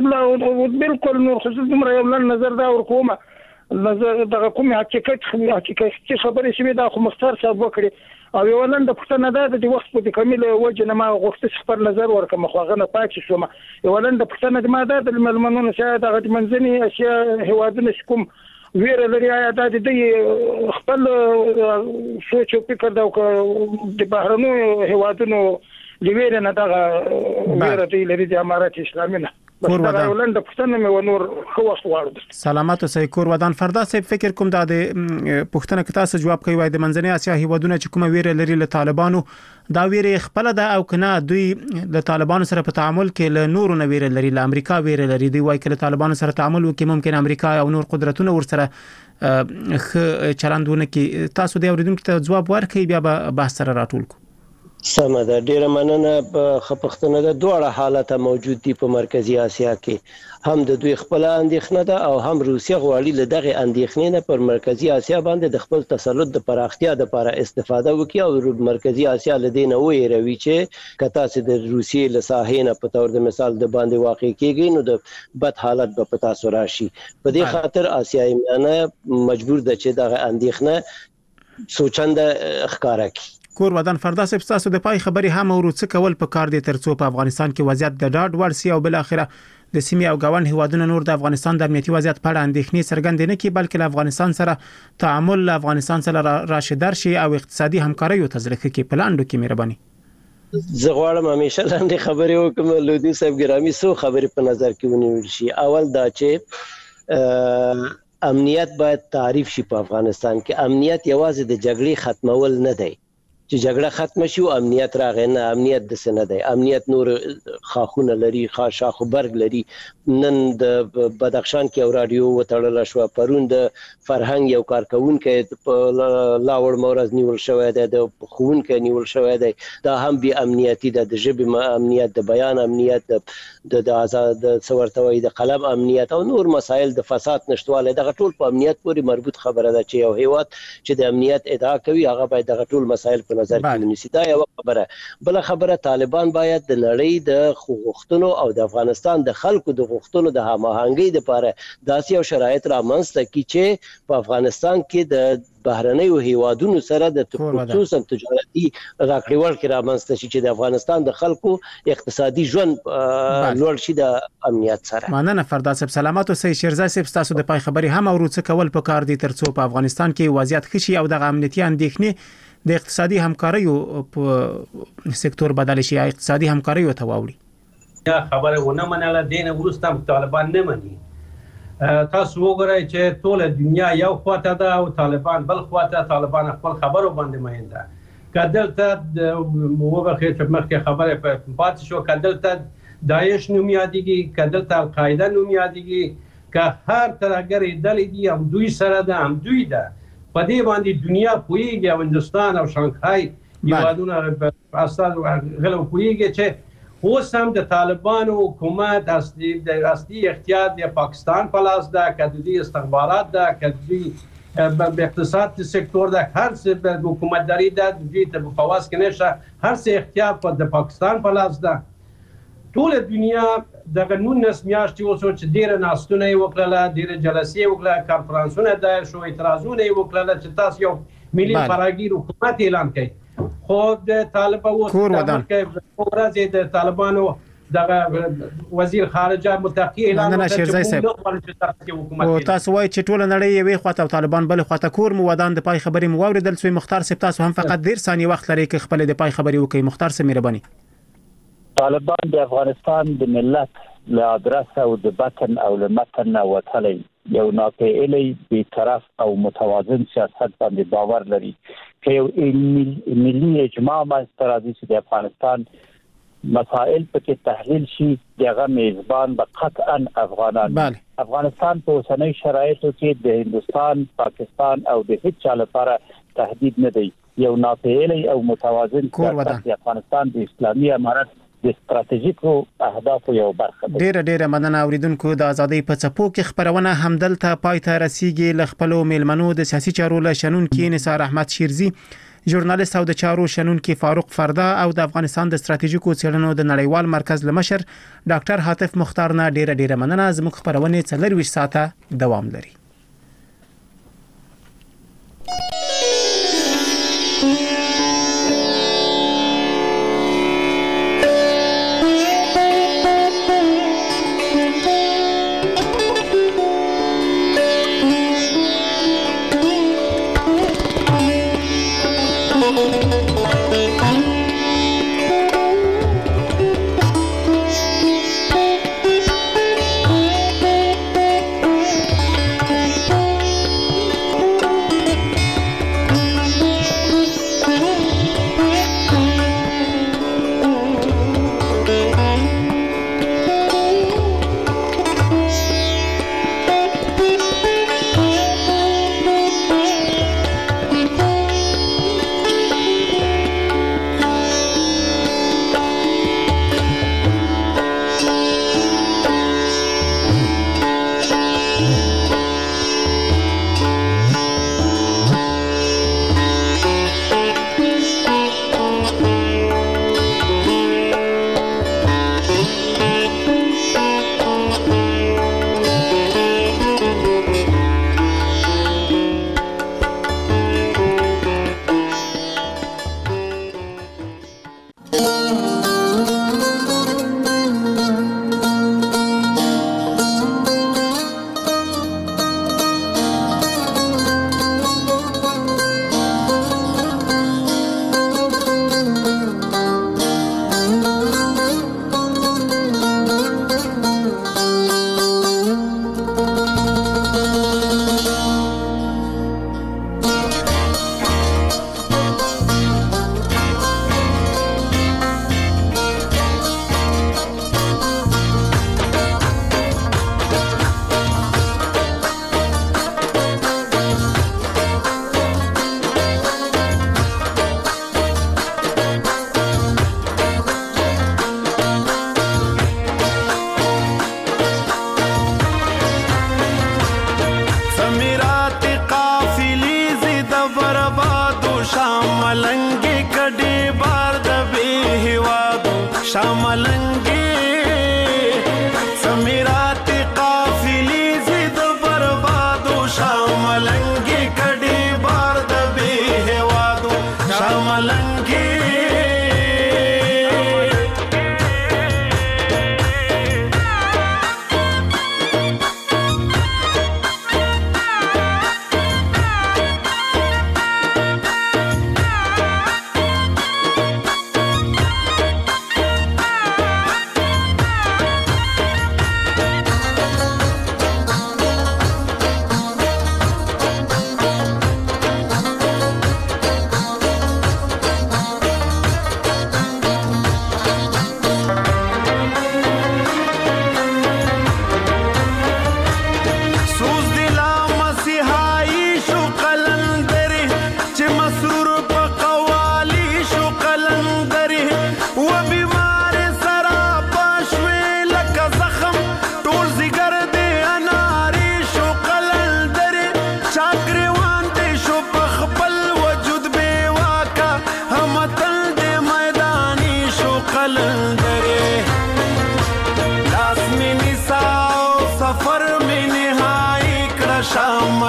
بس بالکل نور خصوص دومره یو نظر دا ورکوم نظر دغه کوم حقیقت حقیقت خبرې شوی دا خو مختار صاحب وکړي او یو نن د پښتنه ده د وخت په کمیل وجه نه ما غوښته خپل نظر ورکم خو غنه پاتې شوم یو نن د پښتنه د ما ده د ملمنونو شه د منځني اشیاء هوادونه کوم ویره لري آیا د دې خپل سوچ او فکر دا د بهرنو هوادونو د ویره نه دغه ویره دی لري د امارات اسلامي نه کور ودان ولنډ پښتنه مې ونور خو وخت غواړم. سلامات اوسئ کور ودان. فردا صاحب فکر کوم دا د پښتنه کتا څه جواب کوي د منځنۍ اسیا هیوادونه چې کومه ویره لري له طالبانو دا ویره خپل ده او کنه دوی د طالبانو سره په تعامل کې له نورو نه ویره لري له امریکا ویره لري دوی وايي چې طالبانو سره تعامل وکړي ممکن امریکا او نور قدرتونه ورسره خ چلندونه کې تاسو د اوریدونکو ته جواب ورکړئ بیا به بحث سره راټول کو. سمه ده ډیره مننه. په پښتنه د دوه حالت موجود دي په مرکزی اسیا کې هم د دوی خپل اندېښنه ده او هم روسیه غواړي له دغه اندېښنې نه پر مرکزی اسیا باندې د خپل تسلط د پراختیا لپاره استفاده وکړي او مرکزی اسیا لدینه وېروي چې کته چې د روسیې له ساحې نه په تور د مثال د باندې واقع کیږي نو د بد حالت به پتا سو راشي. په دې خاطر اسیایي میانه مجبور ده چې دغه اندېښنه سوچنده ښکارا کړي. کور ودان فردا صاحب تاسو د پای خبري هم ورڅ کول په کار دي ترڅو په افغانستان کې وضعیت د ډاډ وړ سي او بل اخره د سیمې او ګاون هیوادونو نور د افغانستان د امنیتي وضعیت په اړه اندېښنې څرګندې نه کړي بلکې له افغانستان سره تعامل له افغانستان سره راشدار شي او اقتصادي همکاري او تزریق کې پلاندو کې مهرباني. زه غواړم همیشه لاندې خبرې وکم لودي صاحب ګرامي سو خبرې په نظر کې ونیول شي. اول دا چې امنیت باید تعریف شي په افغانستان کې. امنیت یوازې د جګړې ختمول نه دی چې جګړه ختم شي او امنیت راغی نه. امنیت د څه نه دی. امنیت نور خاخونه لري خاصه خبرګ لري. نن د بدخشان کې او رادیو وتړل شو پرون د فرهنګ یو کارکونکو په لاور مورز نیول شوی دی د خونکو نیول شوی دی. دا هم بي امنیتي د ژبې امنیت د بیان امنیت د د آزاد د څورتوي د قلم امنیت او نور مسایل د فساد نشټواله دغه ټول په امنیت پورې مربوط خبره ده چې یو هیواد چې د امنیت ادعا کوي هغه باید دغه ټول مسایل په نظر کې ونیسي. دا یو خبره. بل خبره طالبان باید د نړۍ د حقوقو او د افغانستان د خلکو د حقوقو د هماهنګۍ لپاره داسې یو شرایط رامنځته کړي چې په افغانستان کې د بهرنیو هیوادونو سره د خصوصا تجارتي راکړول کې رامنځته شي چې د افغانستان د خلکو اقتصادي ژوند لوړ شي د امنیت سره. مننه فردا صاحب سلامات اوسئ. شیرزا صاحب تاسو د پای خبري هم ورڅ کول په کار دي ترڅو په افغانستان کې وضعیت ښه شي او د امنیتي اندېښنې د اقتصادي همکارۍ په سکتور بدل شي اقتصادي همکارۍ ته واوړي. یا خبره ونه منله دین ورسته طالبان نه مني. تاسو وګورئ چې ټول دنیا یو خواته ده او طالبان بل خواته. طالبان خپل خبرو باندې مینده کدلته وګورئ چې مخکې خبره په پات شو کدلته داعش نوم یادېږي کدلته القاعده نوم یادېږي که هر ترګری دلې دي هم دوی سره ده هم دوی ده په دې باندې دنیا پوهیږي او هندستان او شانګهای هیوادونه استاد غلو پوهیږي چې اوس هم د طالبانو حکومت اصلي د اصلي اختیار د پاکستان په لاس ده که د دې استخبارات ده که د د اقتصاد سکتور ده هر څه د حکومتداري ده د دې په فواز کې نشه هر څه اختیار په د پاکستان په لاس ده. ټول دنیا دغه نونس میاشتې اوسو چې ډیره ناستونه یې وکړله ډیره جلسې وکړه کانفرنسونه دایر شو اعتراضونه یې وکړله چې تاسو یو ملي فراگیر حکومت اعلان کړئ. خو د طالبان اوس د ورځې د طالبانو دغه وزیر خارجه متقی اعلان وکړ او تاسو وایي چې ټول نړۍ یوې خواته او طالبان بل خواته کور مو ودان د پای خبري مو اوریدل سوی. مختار صاحب تاسو هم فقط ډیر ثانیه وخت لري چې خپل د پای خبري وکړي. مختار صاحب مهرباني. طالبان د افغانستان د ملت له ادرس او د بطن او له متن وتلې یو ناپېیلی بی‌طرف او متوازن سیاست باندې باور لري که یو ملي اجماع منځته راځي چې د افغانستان مسائل پکې تحلیل شي دغه میزبان به قطعا افغانان. افغانستان په اوسنۍ شرایطو کې د هندستان پاکستان او د هیڅ چا لپاره تهدید نه دی. یو ناپېیلی او متوازن سیاست د افغانستان د اسلامي امارت د ستراتیژیکو اهدافو یو برخه ده. ډیره ډیره مننه اوریدونکو. د ازادۍ په څپو کې خبرونه همدلته پای ته رسیږي. له خپلو میلمنو د سیاسي چارو له شنونکي نثار احمد شیرزي ژورنالیست او د چارو شنونکي فاروق فردا او د افغانستان د ستراتیژیکو څېړنو د نړیوال مرکز لمشر ډاکټر حاتف مختار نه ډیره ډیره مننه. زموږ خبرونه څلور ویشت ساعته دوام لري.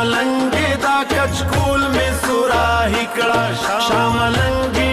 شاملنګي دا کچکول می سوراهی کړه شاملنګي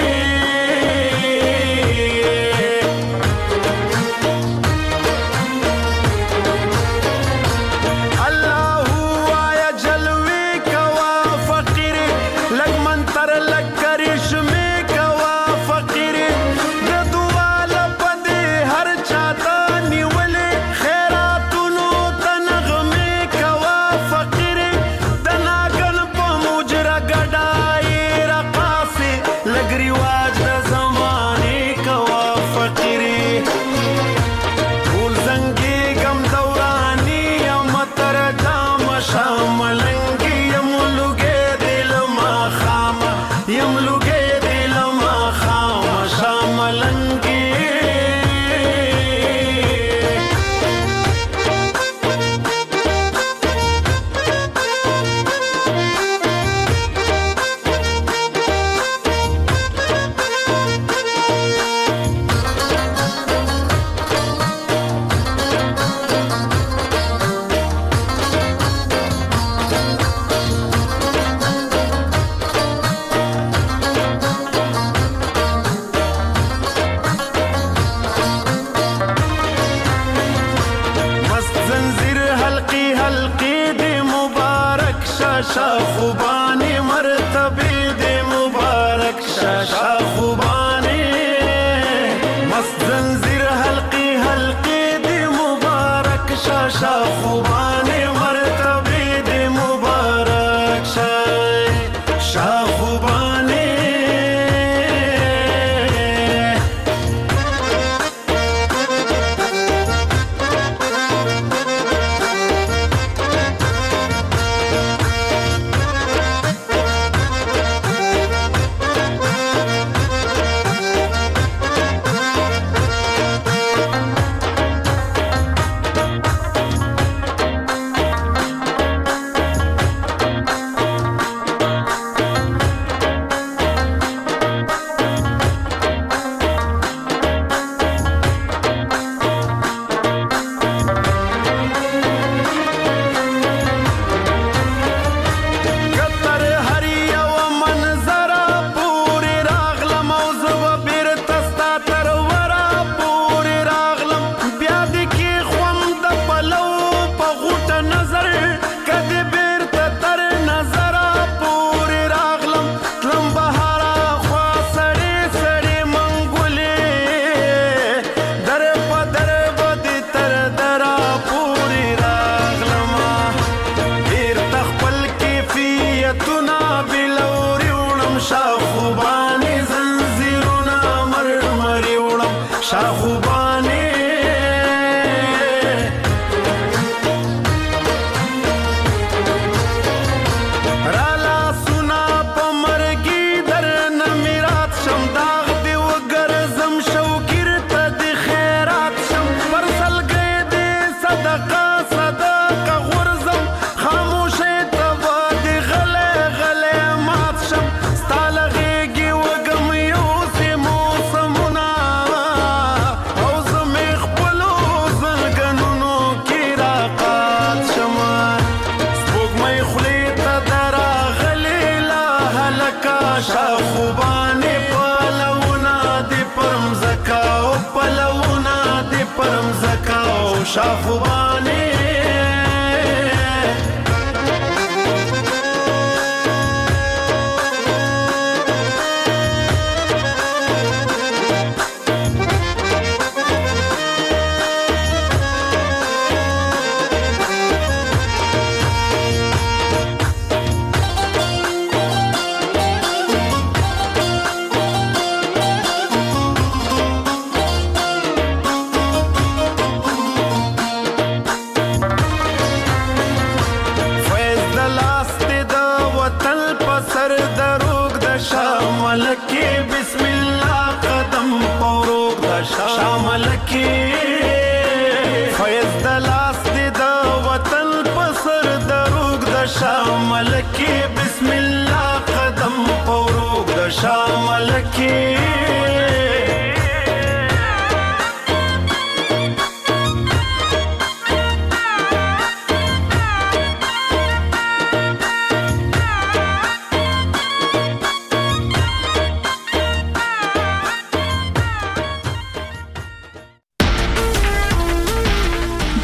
شاخوبانی مرتبه دی مبارک شاخوبانی مست زنجیر حلقی حلقی دی مبارک شاخوبانی مرتبه دی مبارک شاخوبانی شاخوبانی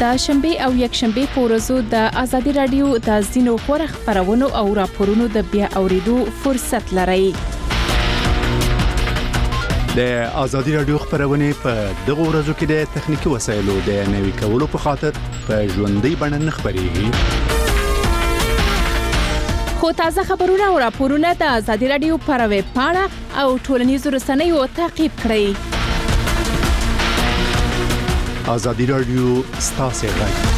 د شنبه او یک شنبه په ورځو د ازادي رادیو د زینو خبرونه خبرونو او راپورونو د بیا اوریدو فرصت لرئ. د ازادي رادیو خبرونه په دغه ورځو کې د تخنیکی وسایلو د نوي کولو په خاطر په ژوندۍ بڼه نه خبريږي. خو تازه خبرونه او راپورونه د ازادي رادیو پر ویب پاڼه او ټولنیزو رسنیو تعقیب کړئ. ازادي رادیو ستاسو غږ.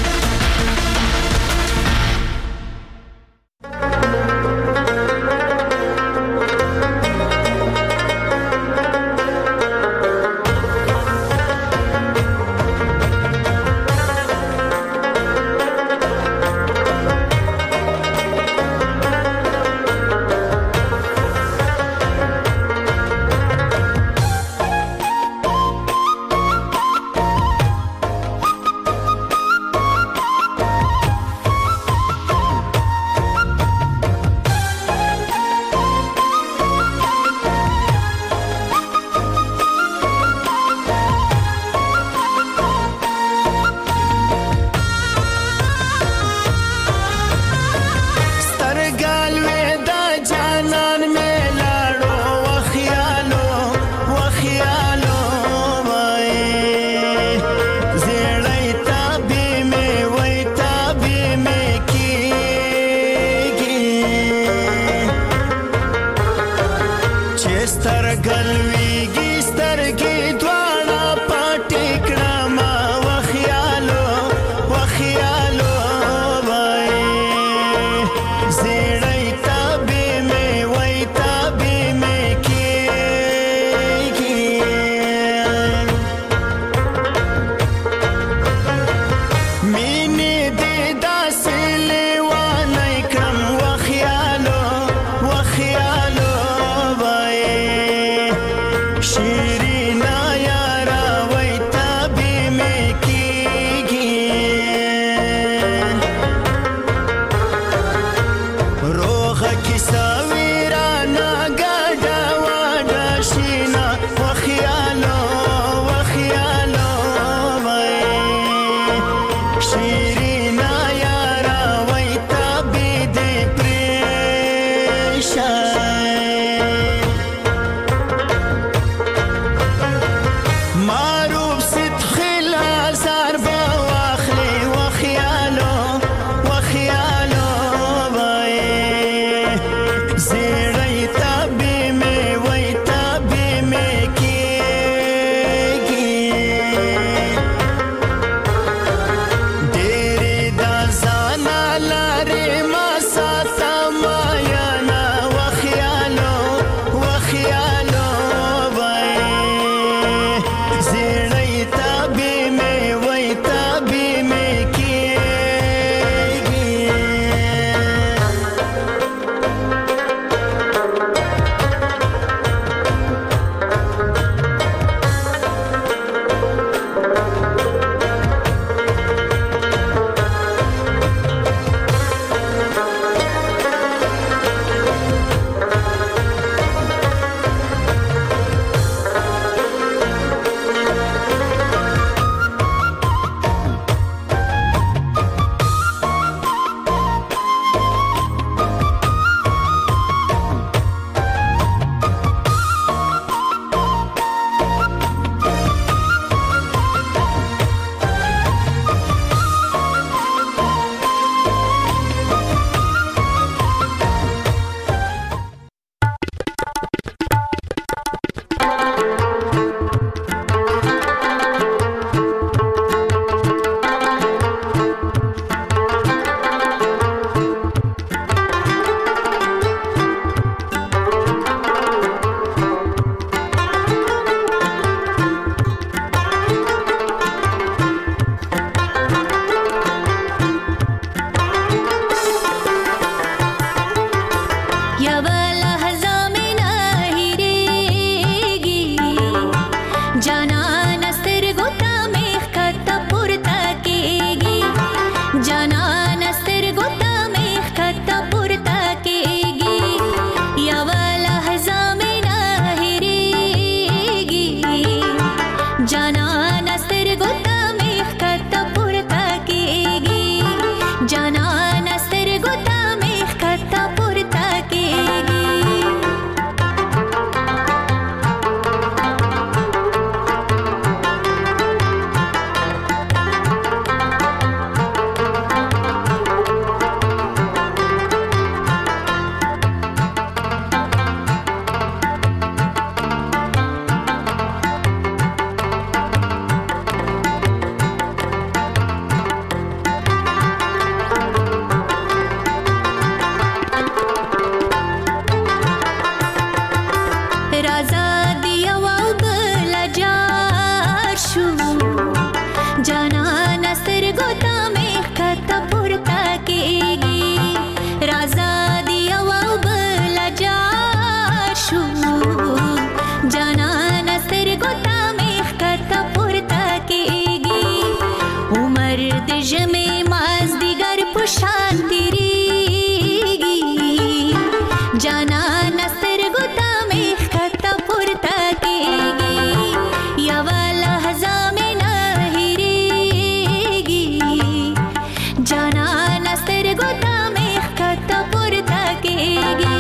جانان سترګو ته مې ښکته پورته کېږي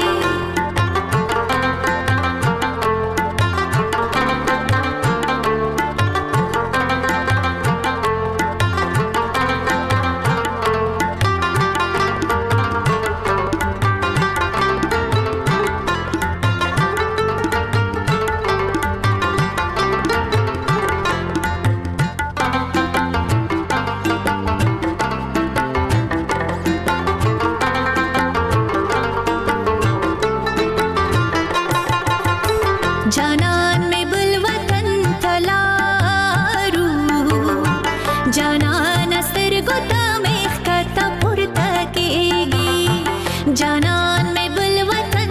جانان میں بل وطن تلارو جانان سترګو ته مې ښکته پورته کېږي جانان میں بل وطن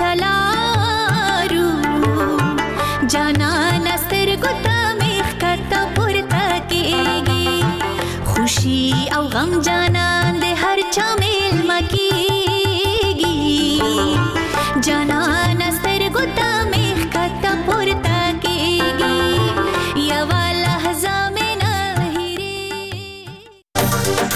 تلارو جانان سترګو ته مې ښکته پورته کېږي خوشي او غم جانان د هر چا میلمه کېږي جانان سترګو ته